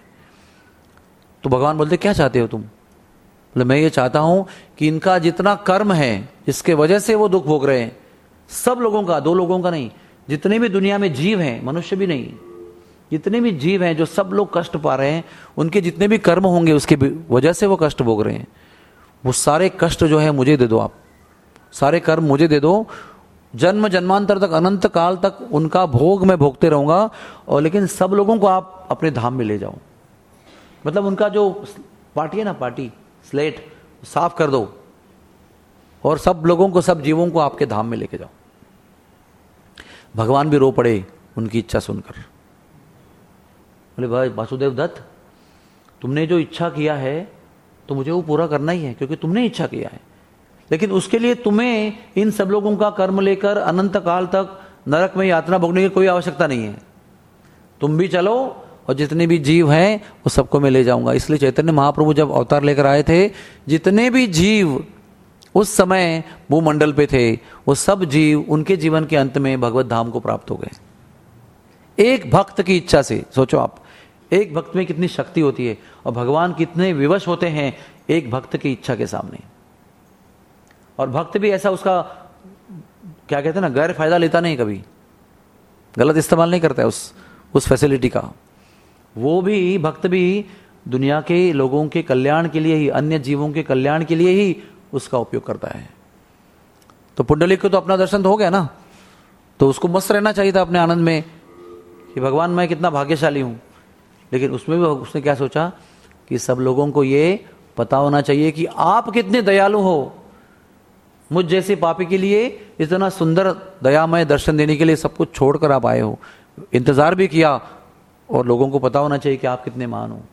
तो भगवान बोलते क्या चाहते हो तुम? बोले मैं ये चाहता हूं कि इनका जितना कर्म है जिसके वजह से वो दुख भोग रहे हैं, सब लोगों का, दो लोगों का नहीं, जितने भी दुनिया में जीव हैं, मनुष्य भी नहीं, जितने भी जीव हैं जो सब लोग कष्ट पा रहे हैं, उनके जितने भी कर्म होंगे उसके वजह से वो कष्ट भोग रहे हैं, वो सारे कष्ट जो है मुझे दे दो, आप सारे कर्म मुझे दे दो, जन्म जन्मांतर तक, अनंत काल तक उनका भोग मैं भोगते रहूंगा, और लेकिन सब लोगों को आप अपने धाम में ले जाओ। मतलब उनका जो पार्टी है ना, पार्टी स्लेट साफ कर दो, और सब लोगों को, सब जीवों को आपके धाम में लेके जाओ। भगवान भी रो पड़े उनकी इच्छा सुनकर। बोले भाई वासुदेव दत्त, तुमने जो इच्छा किया है तो मुझे वो पूरा करना ही है, क्योंकि तुमने इच्छा किया है, लेकिन उसके लिए तुम्हें इन सब लोगों का कर्म लेकर अनंत काल तक नरक में यातना भोगने की कोई आवश्यकता नहीं है। तुम भी चलो, और जितने भी जीव हैं वो सबको मैं ले जाऊंगा। इसलिए चैतन्य महाप्रभु जब अवतार लेकर आए थे, जितने भी जीव उस समय भूमंडल पे थे, वो सब जीव उनके जीवन के अंत में भगवत धाम को प्राप्त हो गए। एक भक्त की इच्छा से, सोचो आप, एक भक्त में कितनी शक्ति होती है, और भगवान कितने विवश होते हैं एक भक्त की इच्छा के सामने। और भक्त भी ऐसा उसका क्या कहते हैं ना, गैर फायदा लेता नहीं, कभी गलत इस्तेमाल नहीं करता है उस उस फैसिलिटी का। वो भी, भक्त भी दुनिया के लोगों के कल्याण के लिए ही, अन्य जीवों के कल्याण के लिए ही उसका उपयोग करता है। तो पुंडलिक को तो अपना दर्शन तो हो गया ना, तो उसको मस्त रहना चाहिए था अपने आनंद में कि भगवान मैं कितना भाग्यशाली हूं। लेकिन उसमें भी उसने क्या सोचा कि सब लोगों को ये पता होना चाहिए कि आप कितने दयालु हो, मुझ जैसे पापी के लिए इतना सुंदर दयामय दर्शन देने के लिए सब कुछ छोड़कर आप आए हो, इंतजार भी किया, और लोगों को पता होना चाहिए कि आप कितने महान हो।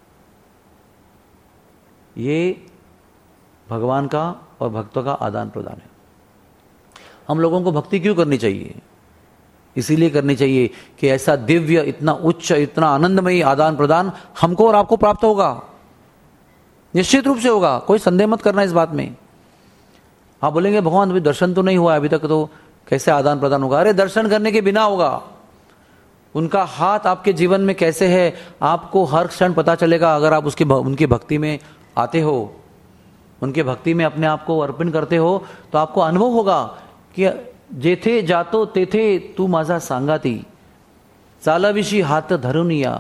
ये भगवान का और भक्तों का आदान प्रदान है। हम लोगों को भक्ति क्यों करनी चाहिए? इसीलिए करनी चाहिए कि ऐसा दिव्य, इतना उच्च, इतना आनंदमयी आदान प्रदान हमको और आपको प्राप्त होगा, निश्चित रूप से होगा, कोई संदेह मत करना इस बात में। आप बोलेंगे भगवान अभी दर्शन तो नहीं हुआ अभी तक, तो कैसे आदान प्रदान होगा? अरे दर्शन करने के बिना होगा। उनका हाथ आपके जीवन में कैसे है आपको हर क्षण पता चलेगा। अगर आप उसकी उनकी भक्ति में आते हो, उनके भक्ति में अपने आप को अर्पण करते हो, तो आपको अनुभव होगा कि जेथे जातो तेथे तू माझा सांगाती, चालाविशी हाथ धरुनिया।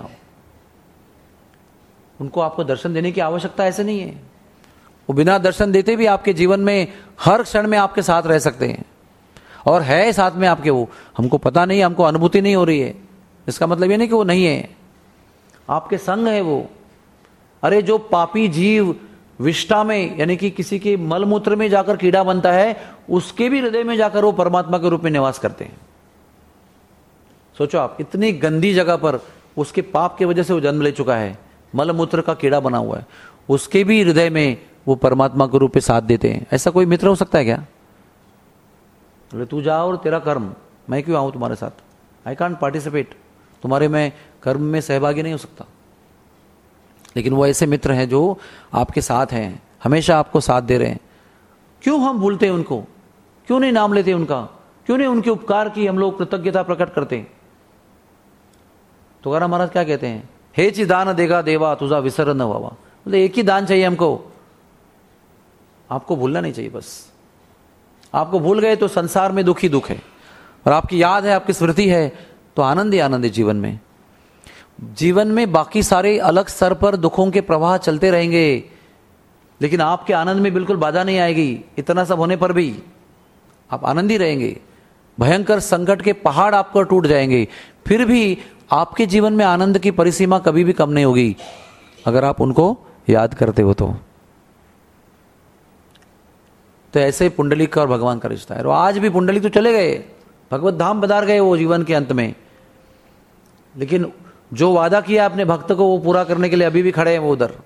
उनको आपको दर्शन देने की आवश्यकता ऐसे नहीं है, वो बिना दर्शन देते भी आपके जीवन में हर क्षण में आपके साथ रह सकते हैं, और है साथ में आपके। वो हमको पता नहीं, हमको अनुभूति नहीं हो रही है, इसका मतलब ये नहीं कि वो नहीं है, आपके संग है वो। अरे जो पापी जीव विष्ठा में, यानी कि किसी के मलमूत्र में जाकर कीड़ा बनता है, उसके भी हृदय में जाकर वो परमात्मा के रूप में निवास करते हैं। सोचो आप, इतनी गंदी जगह पर उसके पाप की वजह से वो जन्म ले चुका है, मलमूत्र का कीड़ा बना हुआ है, उसके भी हृदय में वो परमात्मा के रूप में साथ देते हैं। ऐसा कोई मित्र हो सकता है क्या? बोले तू जा और तेरा कर्म, मैं क्यों आऊं तुम्हारे साथ? आई कांट पार्टिसिपेट, तुम्हारे मैं कर्म में सहभागी नहीं हो सकता। लेकिन वो ऐसे मित्र हैं जो आपके साथ हैं, हमेशा आपको साथ दे रहे हैं। क्यों हम भूलते हैं उनको? क्यों नहीं नाम लेते उनका? क्यों नहीं उनके उपकार की हम लोग कृतज्ञता प्रकट करते हैं? तुकाराम महाराज क्या कहते हैं? हे ची दान देगा देवा तुझा विसर न व्हावा। मतलब एक ही दान चाहिए हमको, आपको भूलना नहीं चाहिए। बस आपको भूल गए तो संसार में दुख ही दुख है, और आपकी याद है, आपकी स्मृति है, तो आनंद ही आनंद है जीवन में। जीवन में बाकी सारे अलग स्तर पर दुखों के प्रवाह चलते रहेंगे, लेकिन आपके आनंद में बिल्कुल बाधा नहीं आएगी। इतना सब होने पर भी आप आनंदी रहेंगे। भयंकर संकट के पहाड़ आपको टूट जाएंगे, फिर भी आपके जीवन में आनंद की परिसीमा कभी भी कम नहीं होगी, अगर आप उनको याद करते हो तो। तो ऐसे पुंडलिक का और भगवान का रिश्ता है। और आज भी पुंडलिक तो चले गए, भगवत धाम पधार गए वो जीवन के अंत में, लेकिन जो वादा किया अपने भक्त को वो पूरा करने के लिए अभी भी खड़े हैं वो उधर।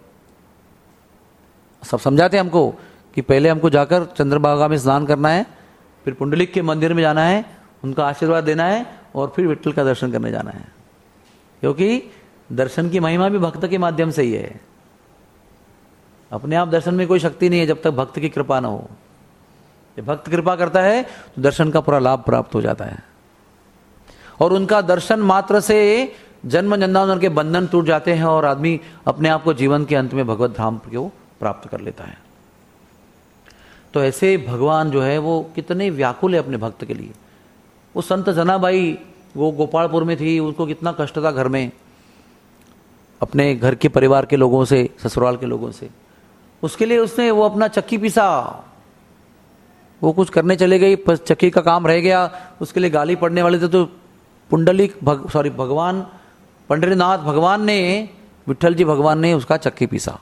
सब समझाते हैं हमको कि पहले हमको जाकर चंद्रभागा में स्नान करना है, फिर पुंडलिक के मंदिर में जाना है, उनका आशीर्वाद देना है, और फिर विट्ठल का दर्शन करने जाना है, क्योंकि दर्शन की महिमा भी भक्त के माध्यम से ही है। अपने आप दर्शन में कोई शक्ति नहीं है जब तक भक्त की कृपा ना हो। जब भक्त कृपा करता है तो दर्शन का पूरा लाभ प्राप्त हो जाता है, और उनका दर्शन मात्र से जन्म जन्मांतर के बंधन टूट जाते हैं, और आदमी अपने आप को जीवन के अंत में भगवत धाम को प्राप्त कर लेता है। तो ऐसे भगवान जो है वो कितने व्याकुल है अपने भक्त के लिए। वो संत जनाबाई वो गोपालपुर में थी, उसको कितना कष्ट था घर में, अपने घर के परिवार के लोगों से, ससुराल के लोगों से। उसके लिए उसने वो अपना चक्की पीसा, वो कुछ करने चले गई, चक्की का काम रह गया, उसके लिए गाली पड़ने वाले थे, तो पुंडलिक भग, सॉरी भगवान पंडरीनाथ भगवान ने, विठल जी भगवान ने उसका चक्की पीसा।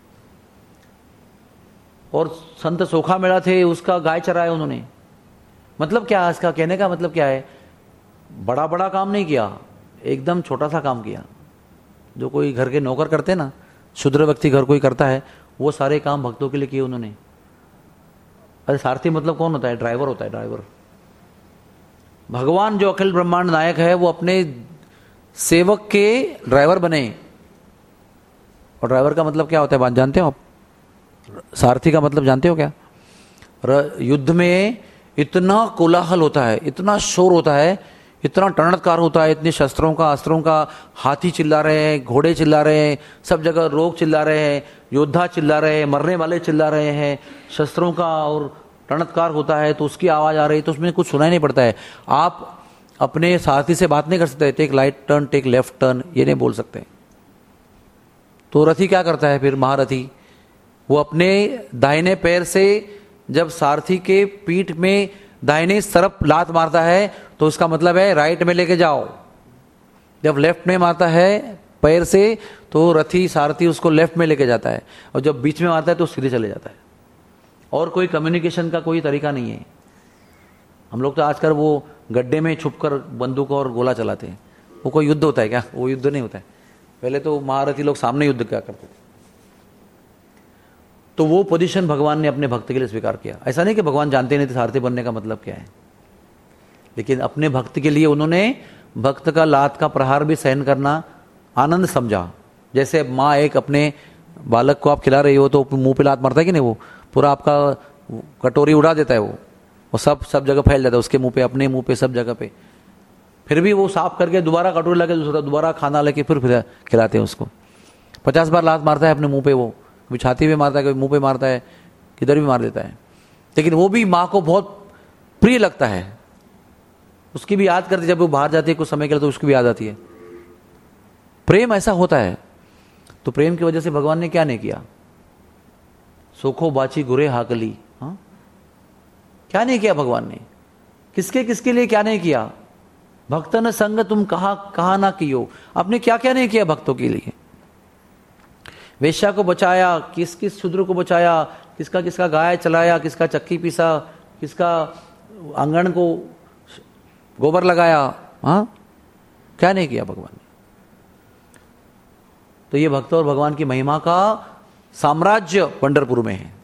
और संत सोखा मेला थे, उसका गाय चराया उन्होंने। मतलब क्या है इसका कहने का मतलब क्या है? बड़ा बड़ा काम नहीं किया, एकदम छोटा सा काम किया। जो कोई घर के नौकर करते ना, शूद्र व्यक्ति घर कोई करता है, वो सारे काम भक्तों के लिए किए उन्होंने। अरे सारथी मतलब कौन होता है? ड्राइवर होता है, ड्राइवर। भगवान जो अखिल ब्रह्मांड नायक है, वो अपने सेवक के ड्राइवर बने। और ड्राइवर का मतलब क्या होता है बात जानते हो आप? सारथी का मतलब जानते हो क्या? युद्ध में इतना कोलाहल होता है, इतना शोर होता है, इतना टणत्कार होता है, इतने शस्त्रों का, अस्त्रों का, हाथी चिल्ला रहे हैं, घोड़े चिल्ला रहे हैं, सब जगह रोग चिल्ला रहे हैं, योद्धा चिल्ला रहे हैं, मरने वाले चिल्ला रहे हैं, शस्त्रों का और टणत्कार होता है, तो उसकी आवाज आ रही है, तो उसमें कुछ सुनाई नहीं पड़ता है। आप अपने सारथी से बात नहीं कर सकते, take right turn, take left turn, ये नहीं बोल सकते। तो रथी क्या करता है फिर? महारथी वो अपने दाहिने पैर से जब सारथी के पीठ में दाहिने तरफ लात मारता है, तो उसका मतलब है राइट में लेके जाओ। जब लेफ्ट में मारता है पैर से, तो रथी सारथी उसको लेफ्ट में लेके जाता है, और जब बीच में मारता है तो सीधे चले जाता है। और कोई कम्युनिकेशन का कोई तरीका नहीं है। हम लोग तो आजकल वो गड्ढे में छुपकर बंदूक और गोला चलाते हैं। वो कोई युद्ध होता है क्या? वो युद्ध नहीं होता है। पहले तो महारथी लोग सामने युद्ध क्या करते थे। तो वो पोजीशन भगवान ने अपने भक्त के लिए स्वीकार किया। ऐसा नहीं कि भगवान जानते नहीं थे सारथी बनने का मतलब क्या है, लेकिन अपने भक्त के लिए उन्होंने भक्त का लात का प्रहार भी सहन करना आनंद समझा। जैसे माँ एक अपने बालक को आप खिला रही हो तो मुंह पे लात मारता है कि नहीं, वो पूरा आपका कटोरी उड़ा देता है, वो वो सब सब जगह फैल जाता है उसके मुंह पे, अपने मुंह पे, सब जगह पे। फिर भी वो साफ करके दोबारा कटोरी लगे, दूसरा दोबारा खाना लेके फिर फिर खिलाते हैं उसको। पचास बार लात मारता है अपने मुंह पे, वो कभी छाती पे मारता है, कभी मुंह पे मारता है, किधर भी मार देता है। लेकिन वो भी माँ को बहुत प्रिय लगता है, उसकी भी याद करती, जब वो बाहर जाती है कुछ समय के लिए तो उसकी भी याद आती है। प्रेम ऐसा होता है। तो प्रेम की वजह से भगवान ने क्या नहीं किया? सोखो बाची गुरे हाकली, हाँ क्या नहीं किया भगवान ने? किसके किसके लिए क्या नहीं किया? भक्तन संग तुम कहा कहा ना कियो, आपने क्या क्या नहीं किया भक्तों के लिए? वेश्या को बचाया, किस किस शूद्र को बचाया, किसका किसका गाय चलाया, किसका चक्की पीसा, किसका आंगन को गोबर लगाया, हाँ क्या नहीं किया भगवान ने? तो ये भक्त और भगवान की महिमा का साम्राज्य पंढरपुर में है।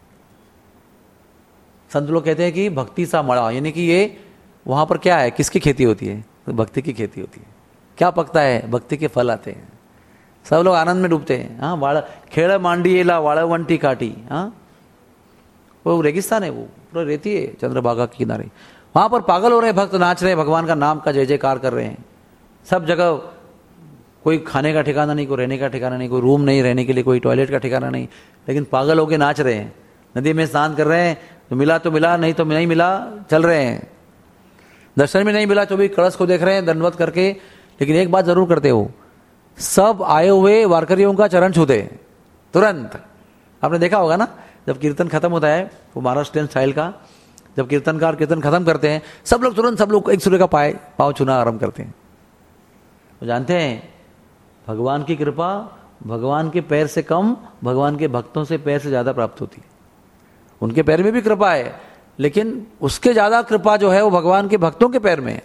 संत लोग कहते हैं कि भक्ति सा मड़ा, यानी कि ये वहां पर क्या है, किसकी खेती होती है? तो भक्ति की खेती होती है। क्या पकता है? भक्ति के फल आते हैं, सब लोग आनंद में डूबते हैं। हाँ वाड़ा खेड़ा मांडीला वाड़ावंटी काटी, हाँ वो रेगिस्तान है, वो पूरा रेती है चंद्रभागा के किनारे। वहां पर पागल हो रहे हैं भक्त, नाच रहे हैं, भगवान का नाम का जय जयकार कर रहे हैं। सब जगह कोई खाने का ठिकाना नहीं, कोई रहने का ठिकाना नहीं, कोई रूम नहीं रहने के लिए, कोई टॉयलेट का ठिकाना नहीं, लेकिन पागल होके नाच रहे हैं। नदी में स्नान कर रहे हैं, तो मिला तो मिला, नहीं तो नहीं मिला, चल रहे हैं। दर्शन में नहीं मिला तो भी कलश को देख रहे हैं दंडवत करके। लेकिन एक बात जरूर करते हो, सब आए हुए वारकरियों का चरण छूते तुरंत। आपने देखा होगा ना, जब कीर्तन खत्म होता है, वो महाराष्ट्रियन स्टाइल का, जब कीर्तनकार कीर्तन खत्म करते हैं, सब लोग तुरंत सब लोग एक दूसरे का पाए पाँव छूना आरंभ करते हैं। तो जानते हैं भगवान की कृपा भगवान के पैर से कम, भगवान के भक्तों से पैर से ज्यादा प्राप्त होती है। उनके पैर में भी कृपा है, लेकिन उसके ज्यादा कृपा जो है वो भगवान के भक्तों के पैर में है।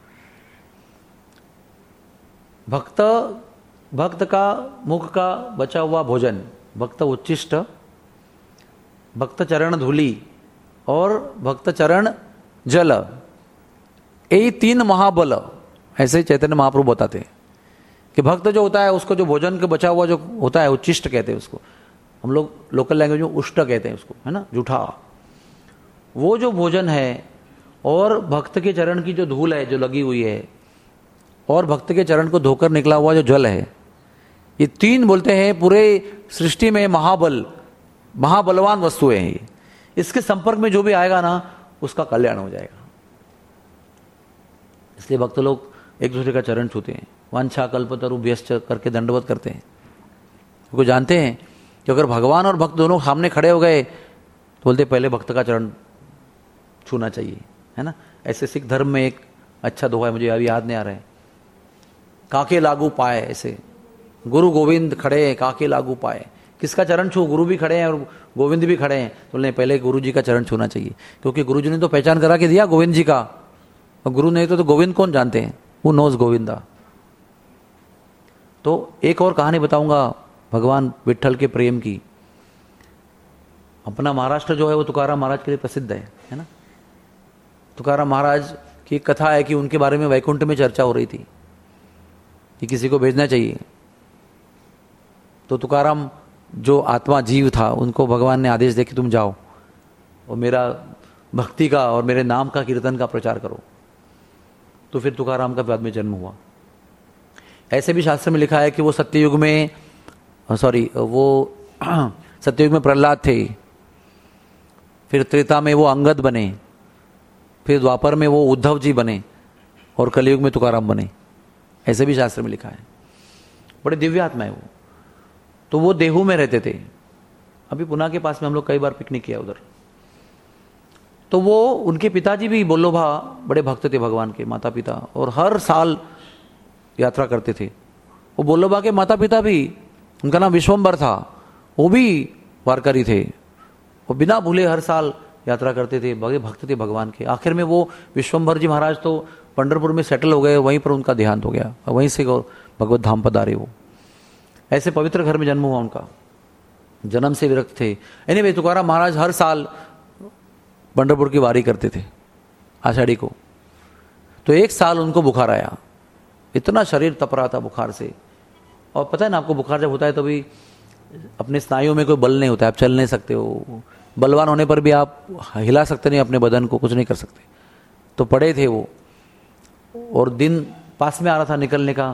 भक्त भक्त का मुख का बचा हुआ भोजन, भक्त उच्चिष्ट, भक्त चरण धूली और भक्त चरण जल, ये तीन महाबल, ऐसे चैतन्य महाप्रभु बताते हैं कि भक्त जो होता है उसको जो भोजन के बचा हुआ जो होता है उच्चिष्ट कहते हैं उसको, हम लोग लोकल लैंग्वेज में उष्ट कहते हैं उसको, है ना, जूठा। वो जो भोजन है और भक्त के चरण की जो धूल है जो लगी हुई है और भक्त के चरण को धोकर निकला हुआ जो जल है, ये तीन बोलते हैं पूरे सृष्टि में महाबल, महाबलवान वस्तुएं हैं ये। इसके संपर्क में जो भी आएगा ना उसका कल्याण हो जाएगा। इसलिए भक्त लोग एक दूसरे का चरण छूते हैं, वांछा कल्पतरुभ्यश्च करके दंडवत करते हैं, क्योंकि जानते हैं कि अगर भगवान और भक्त दोनों सामने खड़े हो गए तो बोलते पहले भक्त का चरण छूना चाहिए, है ना। ऐसे सिख धर्म में एक अच्छा दोहा है, मुझे अभी याद नहीं आ रहा है, काके लागू पाए, ऐसे गुरु गोविंद खड़े हैं काके लागू पाए, किसका चरण छू, गुरु भी खड़े हैं और गोविंद भी खड़े हैं, तो बोले पहले गुरु जी का चरण छूना चाहिए, क्योंकि गुरु जी ने तो पहचान करा के दिया गोविंद जी का, और गुरु नहीं तो, तो गोविंद कौन जानते हैं, वो नोज गोविंदा। तो एक और कहानी बताऊंगा भगवान विट्ठल के प्रेम की। अपना महाराष्ट्र जो है वो तुकाराम महाराज के लिए प्रसिद्ध है, है ना। तुकाराम महाराज की एक कथा है कि उनके बारे में वैकुंठ में चर्चा हो रही थी कि किसी को भेजना चाहिए। तो तुकाराम जो आत्मा जीव था उनको भगवान ने आदेश दिया कि तुम जाओ और मेरा भक्ति का और मेरे नाम का कीर्तन का प्रचार करो। तो फिर तुकाराम का बाद में जन्म हुआ। ऐसे भी शास्त्र में लिखा है कि वो सत्ययुग में सॉरी वो सत्ययुग में प्रहलाद थे, फिर त्रेता में वो अंगद बने, फिर द्वापर में वो उद्धव जी बने और कलयुग में तुकाराम बने। ऐसे भी शास्त्र में लिखा है। बड़े दिव्य आत्मा है वो। तो वो देहू में रहते थे। अभी पुणे के पास में हम लोग कई बार पिकनिक किया उधर। तो वो उनके पिताजी भी बोल्लोभा बड़े भक्त थे भगवान के, माता पिता, और हर साल यात्रा करते थे। वो बोल्लोभा के माता पिता भी, उनका नाम विश्वम्भर था, वो भी वारकरी थे। वो बिना भूले हर साल यात्रा करते थे, बड़े भक्त थे भगवान के। आखिर में वो विश्वम्भर जी महाराज तो पंढरपुर में सेटल हो गए, वहीं पर उनका देहांत हो गया, वहीं से भगवत धाम पधारे वो। ऐसे पवित्र घर में जन्म हुआ उनका, जन्म से विरक्त थे। एनीवे तुकाराम महाराज हर साल पंढरपुर की वारी करते थे आषाढ़ी को। तो एक साल उनको बुखार आया, इतना शरीर तप रहा था बुखार से। और पता है ना आपको, बुखार जब होता है तो भी अपने स्नायुओं में कोई बल नहीं होता है, आप चल नहीं सकते हो। बलवान होने पर भी आप हिला सकते नहीं अपने बदन को, कुछ नहीं कर सकते। तो पड़े थे वो, और दिन पास में आ रहा था निकलने का।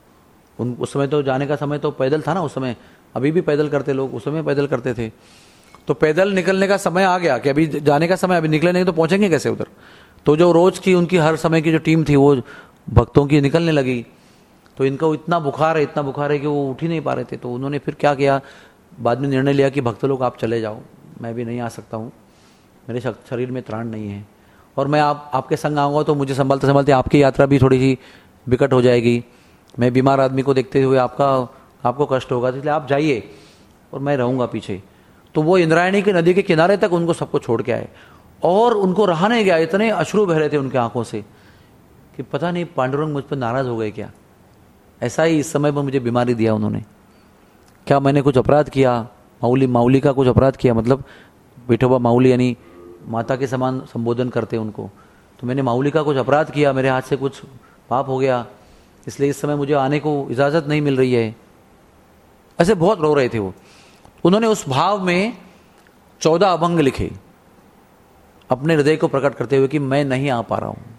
उन उस समय तो जाने का समय तो पैदल था ना उस समय, अभी भी पैदल करते लोग, उस समय पैदल करते थे। तो पैदल निकलने का समय आ गया कि अभी जाने का समय, अभी निकले नहीं तो पहुंचेंगे कैसे उधर। तो जो रोज की उनकी हर समय की जो टीम थी वो भक्तों की निकलने लगी। तो इनको इतना बुखार है, इतना बुखार है कि वो उठ ही नहीं पा रहे थे। तो उन्होंने फिर क्या किया, बाद में निर्णय लिया कि भक्त लोग आप चले जाओ, मैं भी नहीं आ सकता हूँ, मेरे शरीर में त्राण नहीं है, और मैं आप आपके संग आऊँगा तो मुझे संभालते संभालते आपकी यात्रा भी थोड़ी सी विकट हो जाएगी। मैं बीमार आदमी को देखते हुए आपका आपको कष्ट होगा, इसलिए आप जाइए और मैं रहूँगा पीछे। तो वो इंद्रायणी की नदी के किनारे तक उनको सबको छोड़ के आए, और उनको रहा नहीं गया, इतने अश्रु बह रहे थे उनके आंखों से कि पता नहीं पांडुरंग मुझ पर नाराज हो गए क्या। ऐसा ही इस समय पर मुझे बीमारी दिया उन्होंने, क्या मैंने कुछ अपराध किया, माऊली माऊली का कुछ अपराध किया, मतलब विठोबा माऊली यानी माता के समान संबोधन करते उनको। तो मैंने माऊली का कुछ अपराध किया, मेरे हाथ से कुछ पाप हो गया, इसलिए इस समय मुझे आने को इजाजत नहीं मिल रही है। ऐसे बहुत रो रहे थे वो। उन्होंने उस भाव में चौदह अभंग लिखे अपने हृदय को प्रकट करते हुए कि मैं नहीं आ पा रहा हूं,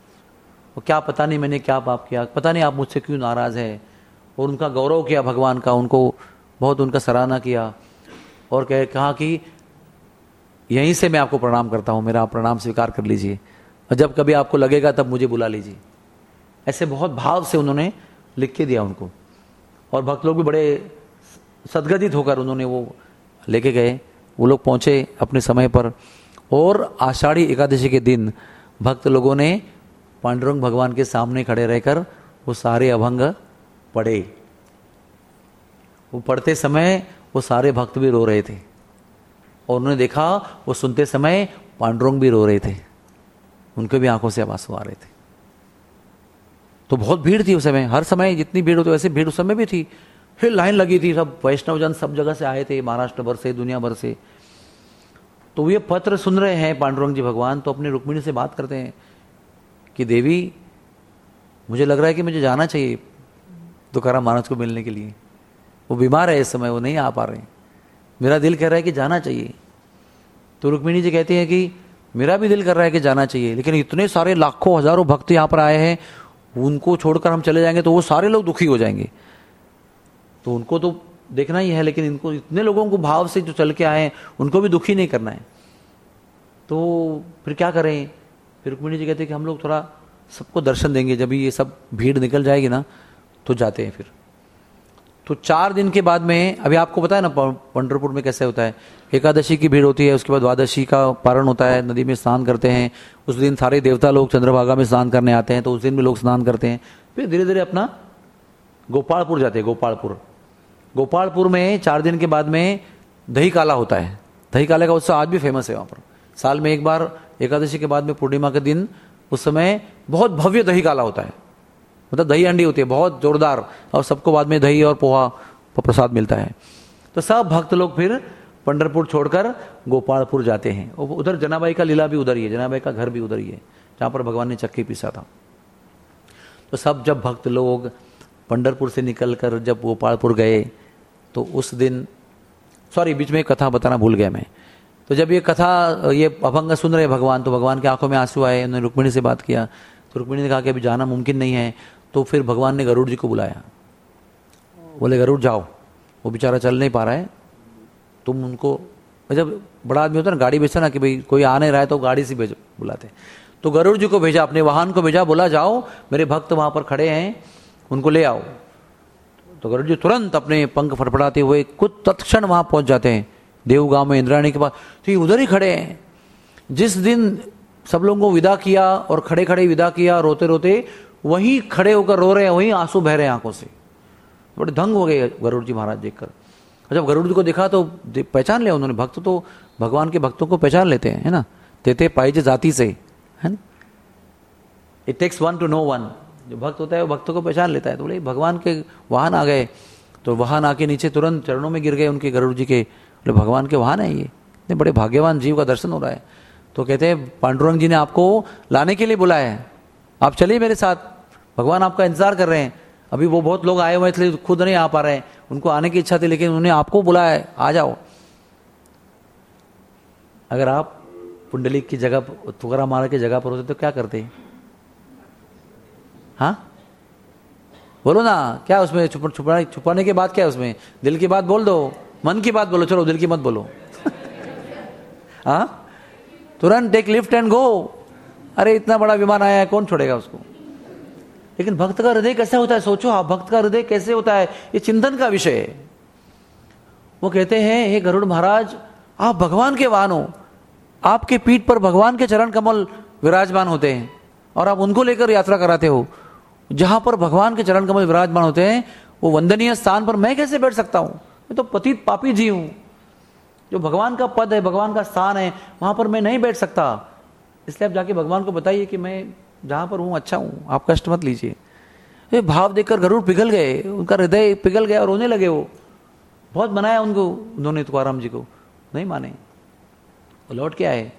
वो क्या पता नहीं मैंने क्या पाप किया, पता नहीं आप मुझसे क्यों नाराज है। और उनका गौरव किया भगवान का, उनको बहुत उनका सराहना किया, और कह कहा कि यहीं से मैं आपको प्रणाम करता हूं, मेरा आप प्रणाम स्वीकार कर लीजिए, और जब कभी आपको लगेगा तब मुझे बुला लीजिए। ऐसे बहुत भाव से उन्होंने लिख के दिया उनको। और भक्त लोग भी बड़े सदगदित होकर उन्होंने वो लेके गए। वो लोग पहुंचे अपने समय पर, और आषाढ़ी एकादशी के दिन भक्त लोगों ने पांडुरंग भगवान के सामने खड़े रहकर वो सारे अभंग पढ़े। वो पढ़ते समय वो सारे भक्त भी रो रहे थे, और उन्होंने देखा वो सुनते समय पांडुरंग भी रो रहे थे, उनके भी आंखों से आंसू आ रहे थे। तो बहुत भीड़ थी उस समय, हर समय जितनी भीड़ होती वैसे भीड़ उस समय भी थी। फिर लाइन लगी थी, सब वैष्णवजन सब जगह से आए थे, महाराष्ट्र भर से, दुनिया भर से। तो ये पत्र सुन रहे हैं पांडुरंग जी भगवान, तो अपनी रुक्मिणी से बात करते हैं कि देवी मुझे लग रहा है कि मुझे जाना चाहिए तुकाराम महाराज को मिलने के लिए। वो बीमार है इस समय, वो नहीं आ पा रहे, मेरा दिल कह रहा है कि जाना चाहिए। तो रुक्मिणी जी कहती हैं कि मेरा भी दिल कर रहा है कि जाना चाहिए, लेकिन इतने सारे लाखों हजारों भक्त यहाँ पर आए हैं, उनको छोड़कर हम चले जाएंगे तो वो सारे लोग दुखी हो जाएंगे। तो उनको तो देखना ही है, लेकिन इनको इतने लोगों को भाव से जो चल के आए हैं उनको भी दुखी नहीं करना है। तो फिर क्या करें। फिर रुक्मिणी जी कहते हैं कि हम लोग थोड़ा सबको दर्शन देंगे, जब ये सब भीड़ निकल जाएगी ना तो जाते हैं फिर। तो चार दिन के बाद में, अभी आपको पता है ना पंढरपुर में कैसे होता है, एकादशी की भीड़ होती है, उसके बाद द्वादशी का पारण होता है, नदी में स्नान करते हैं, उस दिन सारे देवता लोग चंद्रभागा में स्नान करने आते हैं, तो उस दिन भी लोग स्नान करते हैं। फिर धीरे धीरे अपना गोपालपुर जाते हैं। गोपालपुर गोपालपुर में चार दिन के बाद में दही काला होता है। दही काले का उत्सव आज भी फेमस है वहाँ पर। साल में एक बार एकादशी के बाद में पूर्णिमा के दिन, उस समय बहुत भव्य दही काला होता है, मतलब दही हंडी होती है बहुत जोरदार, और सबको बाद में दही और पोहा प्रसाद मिलता है। तो सब भक्त लोग फिर पंढरपुर छोड़कर गोपालपुर जाते हैं। उधर जनाबाई का लीला भी उधर ही है, जनाबाई का घर भी उधर ही है, जहाँ पर भगवान ने चक्की पीसा था। तो सब जब भक्त लोग पंढरपुर से निकलकर जब गोपालपुर गए, तो उस दिन, सॉरी बीच में एक कथा बताना भूल गया मैं। तो जब ये कथा, ये अभंग सुन रहे भगवान, तो भगवान की आंखों में आंसू आए। उन्होंने रुक्मिणी से बात किया, तो रुक्मिणी ने कहा कि अभी जाना मुमकिन नहीं है। तो फिर भगवान ने गरुड़ जी को बुलाया, बोले गरुड़ जाओ, वो बेचारा चल नहीं पा रहा है, तुम उनको, जब बड़ा आदमी होता है ना गाड़ी बेचता ना कि भाई कोई आ नहीं रहा है तो गाड़ी से भेज बुलाते, तो गरुड़ जी को भेजा, अपने वाहन को भेजा, बोला जाओ मेरे भक्त वहां पर खड़े हैं, उनको ले आओ। तो गरुड़ जी तुरंत अपने पंख फड़फड़ाते हुए कुछ तत्क्षण वहां पहुंच जाते हैं देवगांव में, इंद्राणी के पास। तो ये उधर ही खड़े हैं। जिस दिन सब लोगों को विदा किया और खड़े खड़े विदा किया, रोते रोते वहीं खड़े होकर रो रहे हैं, वहीं आंसू बह रहे हैं आंखों से। बड़े दंग हो गए गरुड़ जी महाराज देखकर। जब गरुड़ जी को देखा तो पहचान लिया उन्होंने, भक्त तो भगवान के भक्तों को पहचान लेते हैं, है ना, तेते पाइजे जाति से, है ना, it takes one two no one. जो भक्त होता है वो भक्तों को पहचान लेता है। तो बोले भगवान के वाहन आ गए, तो वाहन आके नीचे तुरंत चरणों में गिर गए उनके, गरुड़ जी के। बोले भगवान के वाहन है ये, इतने बड़े भाग्यवान जीव का दर्शन हो रहा है। तो कहते हैं पांडुरंग जी ने आपको लाने के लिए बुलाया है, आप चलिए मेरे साथ, भगवान आपका इंतजार कर रहे हैं। अभी वो बहुत लोग आए हुए इसलिए खुद नहीं आ पा रहे हैं, उनको आने की इच्छा थी, लेकिन उन्होंने आपको बुलाया है, आ जाओ। अगर आप पुंडलिक की जगह, तुकाराम महाराज की जगह पर होते तो क्या करते? हाँ बोलो ना, क्या उसमें छुप छुपाने छुपाने के बाद क्या है उसमें? दिल की बात बोल दो, मन की बात बोलो, चलो दिल की मत बोलो। हाँ तुरंत टेक लिफ्ट एंड गो। अरे इतना बड़ा विमान आया है, कौन छोड़ेगा उसको? लेकिन भक्त का हृदय कैसा होता है, सोचो आप, भक्त का हृदय कैसे होता है, ये चिंतन का विषय है। वो कहते हैं हे गरुड़ महाराज, आप भगवान के वाहन हो, आपके पीठ पर भगवान के चरण कमल विराजमान होते हैं और आप उनको लेकर यात्रा कराते हो। जहां पर भगवान के चरण कमल विराजमान होते हैं वो वंदनीय स्थान पर मैं कैसे बैठ सकता हूं? मैं तो पतित पापी जी हूं। जो भगवान का पद है, भगवान का स्थान है, वहां पर मैं नहीं बैठ सकता। इसलिए आप जाके भगवान को बताइए कि मैं जहां पर हूं अच्छा हूं, आप कष्ट मत लीजिए। ये भाव देखकर गरुड़ पिघल गए, उनका हृदय पिघल गया और रोने लगे। वो बहुत मनाया उनको, उन्होंने तुकाराम जी को, नहीं माने। वो लौट के आए,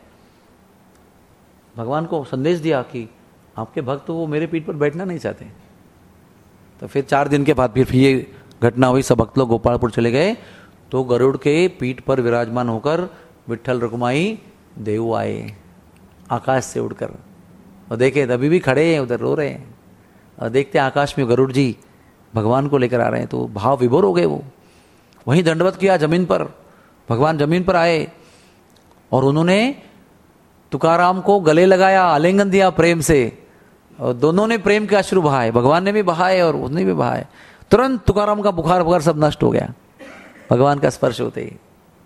भगवान को संदेश दिया कि आपके भक्त तो वो मेरे पीठ पर बैठना नहीं चाहते। तो फिर चार दिन के बाद फिर ये घटना हुई, सब भक्त लोग गोपालपुर चले गए। तो गरुड़ के पीठ पर विराजमान होकर विट्ठल रुक्माई देव आए आकाश से उड़कर, और देखे अभी भी खड़े हैं उधर, रो रहे हैं, और देखते हैं आकाश में गरुड़ जी भगवान को लेकर आ रहे हैं। तो भाव विभोर हो गए। वो वहीं दंडवत किया जमीन पर, भगवान जमीन पर आए और उन्होंने तुकाराम को गले लगाया, आलिंगन दिया प्रेम से, और दोनों ने प्रेम के अश्रु बहाए, भगवान ने भी बहाए और उसने भी बहाए। तुरंत तुकाराम का बुखार बुखार सब नष्ट हो गया भगवान का स्पर्श होते ही।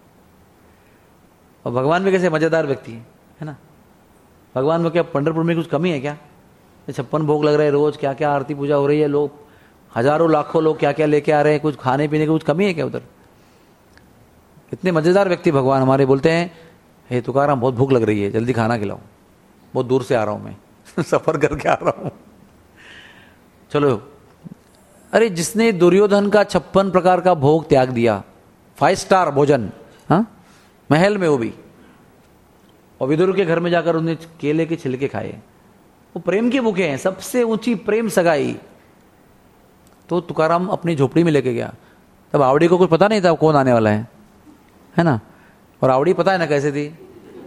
और भगवान भी कैसे मजेदार व्यक्ति है, है ना। भगवान में क्या पंढरपुर में कुछ कमी है क्या? छप्पन भोग लग रहे हैं रोज, क्या क्या आरती पूजा हो रही है, लोग हजारों लाखों लोग क्या क्या लेके आ रहे हैं, कुछ खाने पीने की कुछ कमी है क्या उधर? इतने मजेदार व्यक्ति भगवान हमारे। बोलते हैं हे तुकाराम बहुत भूख लग रही है, जल्दी खाना खिलाओ, बहुत दूर से आ रहा हूं मैं सफर करके आ रहा हूं, चलो। अरे जिसने दुर्योधन का छप्पन प्रकार का भोग त्याग दिया, फाइव स्टार भोजन, हाँ महल में, वो भी, और विदुर के घर में जाकर उन्हें केले के छिलके खाए, वो प्रेम के भूखे हैं, सबसे ऊंची प्रेम सगाई। तो तुकाराम अपनी झोपड़ी में लेके गया। तब आवड़ी को कुछ पता नहीं था कौन आने वाला है, है ना, और आवड़ी पता है ना कैसे थी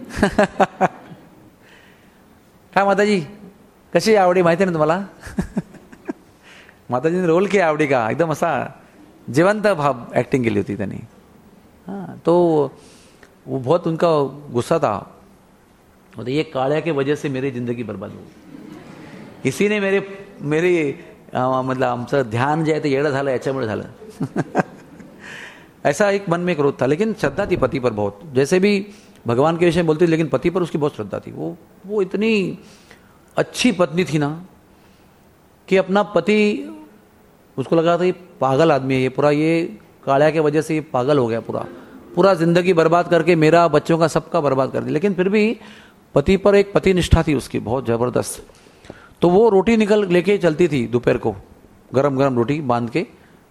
काय माताजी कशी आवडी माहिती ना तुम्हाला माताजीने रोल किया आवडी का, एकदम असा जिवंत भाव एक्टिंग केली होती त्यांनी। हाँ तो वो बहुत उनका गुस्सा था, तो ये काळ्या के वजह से मेरी जिंदगी बर्बाद हो, इसी ने मेरे मेरी मतलब आमचं ध्यान जे आहे ते येडं झालं याच्यामुळे झालं ऐसा एक मन में क्रोध था, लेकिन श्रद्धा थी पति पर बहुत, जैसे भी भगवान के विषय में बोलती थी, लेकिन पति पर उसकी बहुत श्रद्धा थी। वो वो इतनी अच्छी पत्नी थी ना कि अपना पति, उसको लगा था ये पागल आदमी है, ये पूरा ये कालिया के वजह से ये पागल हो गया, पूरा पूरा जिंदगी बर्बाद करके मेरा, बच्चों का, सबका बर्बाद कर दिया। लेकिन फिर भी पति पर एक पति निष्ठा थी उसकी बहुत जबरदस्त। तो वो रोटी निकल लेके चलती थी दोपहर को, गरम गरम रोटी बांध के।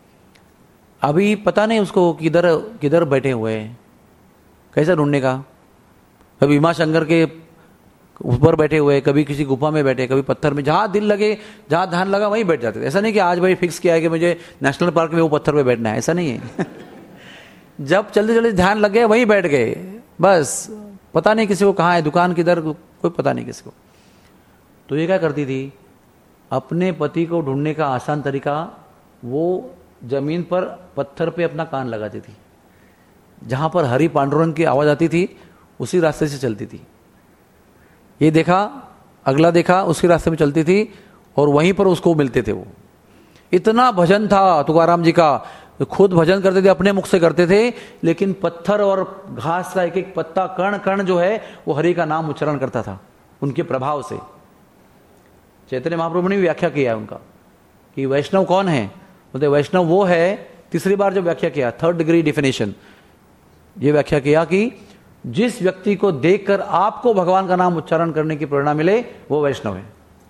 अभी पता नहीं उसको किधर किधर बैठे हुए हैं, कैसे ढूंढने का। कभी भीमा शंकर के ऊपर बैठे हुए, कभी किसी गुफा में बैठे, कभी पत्थर में, जहां दिल लगे, जहां ध्यान लगा वहीं बैठ जाते थे। ऐसा नहीं कि आज भाई फिक्स किया है कि मुझे नेशनल पार्क में वो पत्थर पे बैठना है, ऐसा नहीं है। जब चलते चलते ध्यान लग गया वहीं बैठ गए, बस पता नहीं किसी को कहाँ है, दुकान किधर, कोई पता नहीं किसी को। तो ये क्या करती थी, अपने पति को ढूंढने का आसान तरीका, वो जमीन पर पत्थर पे अपना कान लगाती थी, जहां पर हरि पांडुरंग की आवाज आती थी उसी रास्ते से चलती थी। ये देखा, अगला देखा, उसी रास्ते में चलती थी और वहीं पर उसको मिलते थे। वो इतना भजन था तुकाराम जी का, खुद भजन करते थे, अपने मुख से करते थे, लेकिन पत्थर और घास का एक एक पत्ता, कण कण जो है वो हरि का नाम उच्चारण करता था उनके प्रभाव से। चैतन्य महाप्रभु ने भी व्याख्या किया है उनका कि वैष्णव कौन है, बोलते वैष्णव वो है, तीसरी बार जब व्याख्या किया, थर्ड डिग्री डिफिनेशन, ये व्याख्या किया कि जिस व्यक्ति को देखकर आपको भगवान का नाम उच्चारण करने की प्रेरणा मिले वो वैष्णव है।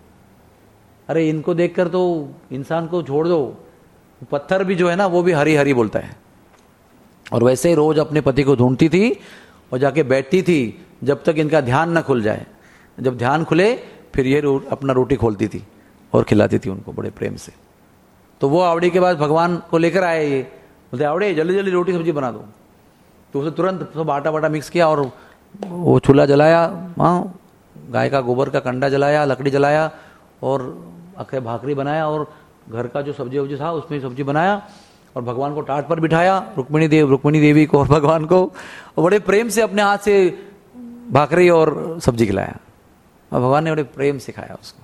अरे इनको देखकर तो इंसान को छोड़ दो, पत्थर भी जो है ना वो भी हरि हरि बोलता है। और वैसे ही रोज अपने पति को ढूंढती थी और जाके बैठती थी जब तक इनका ध्यान न खुल जाए। जब ध्यान खुले फिर ये रो, अपना रोटी खोलती थी और खिलाती थी उनको बड़े प्रेम से। तो वो आवड़ी के बाद भगवान को लेकर आए, ये बोलते आवड़े जल्दी जल्दी रोटी सब्जी बना दो। तो उसे तुरंत सब आटा वाटा मिक्स किया और वो चूल्हा जलाया, हाँ गाय का गोबर का कंडा जलाया, लकड़ी जलाया और अखे भाकरी बनाया और घर का जो सब्जी वब्जी था उसमें सब्जी बनाया और भगवान को टाट पर बिठाया, रुक्मिणी देव रुक्मिणी देवी को और भगवान को, और बड़े प्रेम से अपने हाथ से भाकरी और सब्जी खिलाया और भगवान ने बड़े प्रेम सिखाया उसको।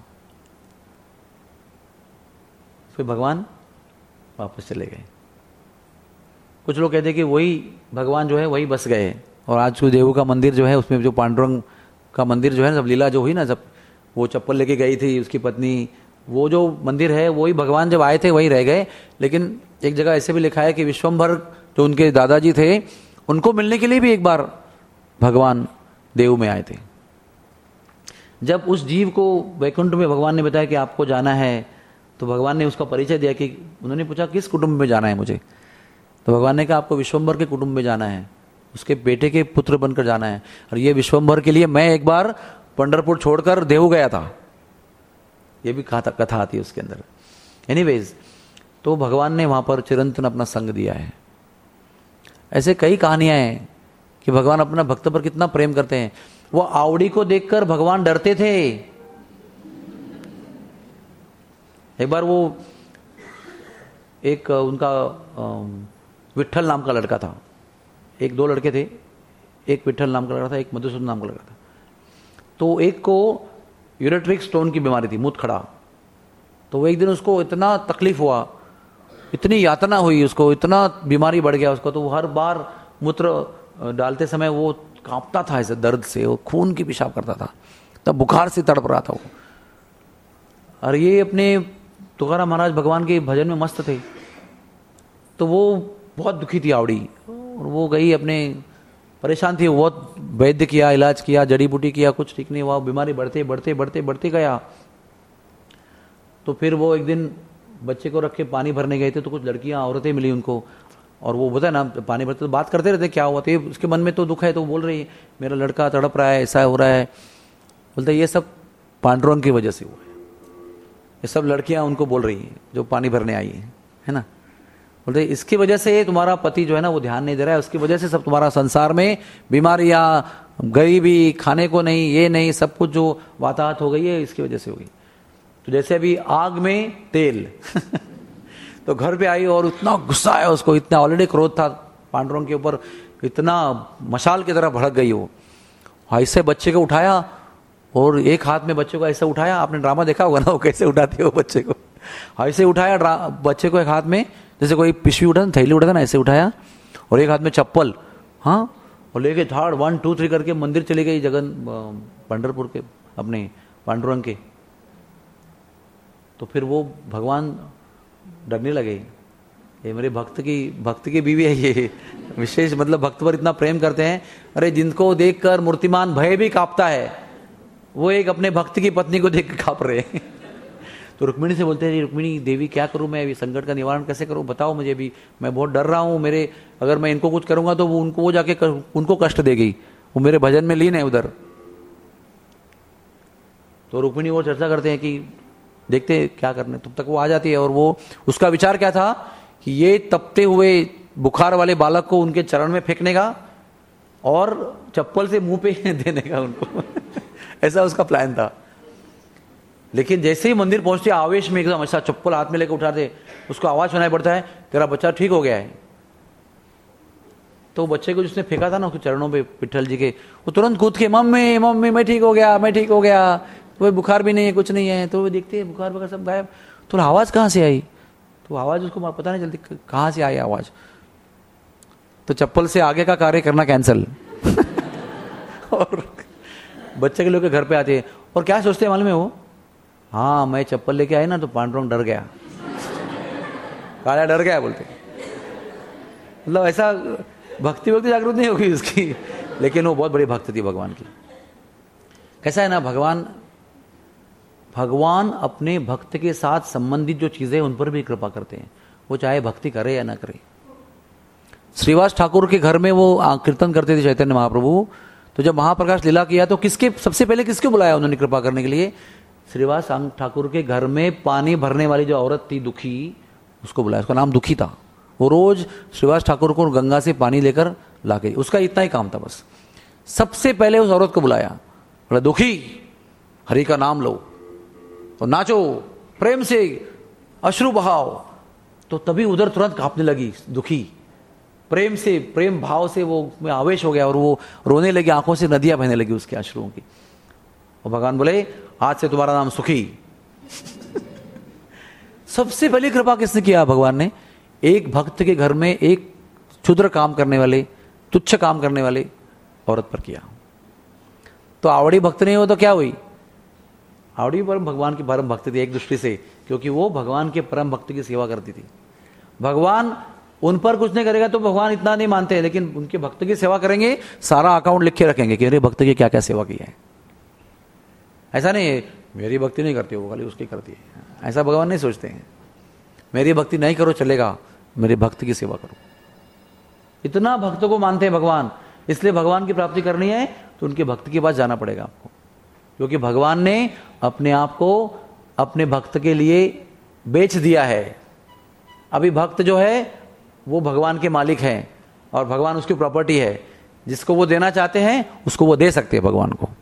फिर भगवान वापस चले गए। कुछ लोग कहते हैं कि वही भगवान जो है वही बस गए, और आज जो देव का मंदिर जो है उसमें जो पांडुरंग का मंदिर जो है, सब लीला जो हुई ना, जब वो चप्पल लेके गई थी उसकी पत्नी, वो जो मंदिर है वही भगवान जब आए थे वही रह गए। लेकिन एक जगह ऐसे भी लिखा है कि विश्वम्भर जो उनके दादाजी थे उनको मिलने के लिए भी एक बार भगवान देव में आए थे। जब उस जीव को वैकुंठ में भगवान ने बताया कि आपको जाना है, तो भगवान ने उसका परिचय दिया कि उन्होंने पूछा किस कुटुंब में जाना है मुझे, तो भगवान ने कहा आपको विश्वम्भर के कुटुंब में जाना है, उसके बेटे के पुत्र बनकर जाना है। और ये विश्वम्भर के लिए मैं एक बार पंढरपुर छोड़कर देव गया था, ये भी कथा आती है उसके अंदर। एनीवेज, तो भगवान ने वहां पर चिरंतन अपना संग दिया है। ऐसे कई कहानियां हैं कि भगवान अपना भक्त पर कितना प्रेम करते हैं। वो आवड़ी को देखकर भगवान डरते थे। एक बार वो एक उनका विट्ठल नाम का लड़का था, एक दो लड़के थे, एक विट्ठल नाम का लड़का था, एक मधुसूदन नाम का लड़का था। तो एक को यूरेट्रिक स्टोन की बीमारी थी, मुंह खड़ा। तो वो एक दिन उसको इतना तकलीफ हुआ, इतनी यातना हुई उसको, इतना बीमारी बढ़ गया उसको, तो वो हर बार मूत्र डालते समय वो कांपता था ऐसे दर्द से, वो खून की पेशाब करता था, तब बुखार से तड़प रहा था वो। और ये अपने तुकाराम महाराज भगवान के भजन में मस्त थे, तो वो बहुत दुखी थी आवड़ी, और वो गई अपने, परेशान थी, बहुत वैद्य किया, इलाज किया, जड़ी बूटी किया, कुछ ठीक नहीं हुआ, बीमारी बढ़ते बढ़ते बढ़ते बढ़ते गया। तो फिर वो एक दिन बच्चे को रख के पानी भरने गए थे, तो कुछ लड़कियां औरतें मिली उनको, और वो बताया ना पानी भरते तो बात करते रहते क्या हुआ, तो उसके मन में तो दुख है, तो बोल रही है मेरा लड़का तड़प रहा है, ऐसा हो रहा है। बोलते ये सब पांडुरंग की वजह से हुआ है, ये सब लड़कियां उनको बोल रही हैं जो पानी भरने आई है, है ना। बोलते इसकी वजह से तुम्हारा पति जो है ना वो ध्यान नहीं दे रहा है, उसकी वजह से सब तुम्हारा संसार में बीमारियां, गरीबी, खाने को नहीं, ये नहीं, सब कुछ जो वाताहत हो गई है इसकी वजह से हो गई। तो जैसे अभी आग में तेल तो घर पे आई और इतना गुस्सा आया उसको, इतना ऑलरेडी क्रोध था पांडुरंग के ऊपर, इतना मशाल की तरह भड़क गई वो। ऐसे बच्चे को उठाया और एक हाथ में बच्चे को ऐसे उठाया, आपने ड्रामा देखा होगा ना वो कैसे उठाती है वो बच्चे को, ऐसे उठाया बच्चे को, एक हाथ में जैसे कोई पिशवी उठा थैली उठा था ना, ऐसे उठाया, और एक हाथ में चप्पल, हाँ, और लेके झाड़ वन टू थ्री करके मंदिर चले गए जगन पंढरपुर के अपने पांडुरंग के। तो फिर वो भगवान डरने लगे, ये मेरे भक्त की भक्त की बीवी है, ये विशेष मतलब भक्त पर इतना प्रेम करते हैं, अरे जिनको देखकर मूर्तिमान भय भी कांपता है, वो एक अपने भक्त की पत्नी को देख के कांप रहे। तो रुक्मिणी से बोलते हैं, रुक्मिणी देवी क्या करूं मैं, अभी संकट का निवारण कैसे करूं, बताओ मुझे भी, मैं बहुत डर रहा हूं, मेरे अगर मैं इनको कुछ करूंगा तो वो उनको वो जाके कर, उनको कष्ट देगी, वो मेरे भजन में लीन है उधर। तो रुक्मिणी वो चर्चा करते हैं कि देखते हैं क्या करने, तब तक वो आ जाती है, और वो उसका विचार क्या था कि ये तपते हुए बुखार वाले बालक को उनके चरण में फेंकने का और चप्पल से मुंह पे देने का उनको ऐसा उसका प्लान था। लेकिन जैसे ही मंदिर पहुंचते आवेश में एकदम ऐसा चप्पल हाथ में लेकर उठाते, उसको आवाज सुनाई पड़ता है, तेरा बच्चा ठीक हो गया है। तो बच्चे को जिसने फेंका था ना उसके चरणों पे विट्ठल जी के, वो तुरंत कूद के मम्मी मम्मी मैं ठीक हो गया, मैं ठीक हो गया, तो बुखार भी नहीं है, कुछ नहीं है। तो वो देखते हैं बुखार वगैरह सब गायब। तो आवाज कहाँ से आई, तो आवाज उसको पता नहीं चलती कहाँ से आई आवाज। तो चप्पल से आगे का कार्य करना कैंसिल और बच्चे के लोग घर पे आते हैं, और क्या सोचते हैं मालूम है वो, हाँ मैं चप्पल लेके आई ना तो पांडुरंग डर गया, काला डर गया बोलते। मतलब ऐसा भक्ति भक्ति जागृत नहीं होगी उसकी, लेकिन वो बहुत बड़ी भक्त थी भगवान की। कैसा है ना, भगवान भगवान अपने भक्त के साथ संबंधित जो चीजें उन पर भी कृपा करते हैं, वो चाहे भक्ति करे या ना करे। श्रीवास ठाकुर के घर में वो कीर्तन करते थे चैतन्य महाप्रभु, तो जब महाप्रकाश लीला किया तो किसके सबसे पहले किसको बुलाया उन्होंने कृपा करने के लिए, श्रीवास ठाकुर के घर में पानी भरने वाली जो औरत थी दुखी, उसको बुलाया, उसका नाम दुखी था। वो रोज श्रीवास ठाकुर को गंगा से पानी लेकर लाके, उसका इतना ही काम था बस। सबसे पहले उस औरत को बुलाया, बोला दुखी हरि का नाम लो और नाचो प्रेम से, अश्रु बहाओ। तो तभी उधर तुरंत कांपने लगी दुखी, प्रेम से प्रेम भाव से वो में आवेश हो गया और वो रोने लगी, आंखों से नदियां बहने लगी उसके अश्रुओं की। और भगवान बोले आज से तुम्हारा नाम सुखी। सबसे पहले कृपा किसने किया, भगवान ने एक भक्त के घर में एक क्षुद्र काम करने वाले, तुच्छ काम करने वाले औरत पर किया। तो आवड़ी भक्त नहीं हो तो क्या हुई, आवड़ी परम भगवान की परम भक्त थी एक दृष्टि से, क्योंकि वो भगवान के परम भक्त की सेवा करती थी। भगवान उन पर कुछ नहीं करेगा तो भगवान इतना नहीं मानते, लेकिन उनके भक्त की सेवा करेंगे, सारा अकाउंट लिख के रखेंगे कि मेरे भक्त की क्या क्या सेवा की है। ऐसा नहीं मेरी भक्ति नहीं करती वो खाली उसकी करती है, ऐसा भगवान नहीं सोचते हैं। मेरी भक्ति नहीं करो चलेगा, मेरे भक्त की सेवा करो। इतना भक्तों को मानते हैं भगवान, इसलिए भगवान की प्राप्ति करनी है तो उनके भक्त के पास जाना पड़ेगा आपको, क्योंकि भगवान ने अपने आप को अपने भक्त के लिए बेच दिया है। अभी भक्त जो है वो भगवान के मालिक हैं और भगवान उसकी प्रॉपर्टी है, जिसको वो देना चाहते हैं उसको वो दे सकते हैं भगवान को।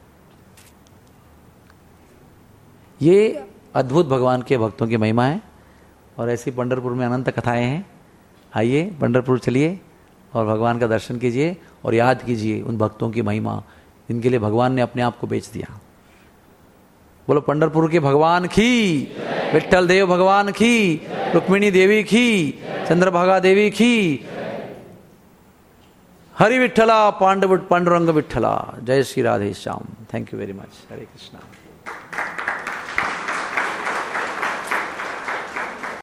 ये अद्भुत भगवान के भक्तों की महिमा है, और ऐसी पंढरपुर में अनंत कथाएं हैं। आइए पंढरपुर चलिए और भगवान का दर्शन कीजिए और याद कीजिए उन भक्तों की महिमा, जिनके लिए भगवान ने अपने आप को बेच दिया। बोलो पंढरपुर के भगवान की, विट्ठल देव भगवान की, रुक्मिणी देवी की, चंद्रभागा देवी की, हरि विट्ठला पांडव पांडुरंग विट्ठला। जय Shri Radhe Shyam. Thank you very much. Hare Krishna.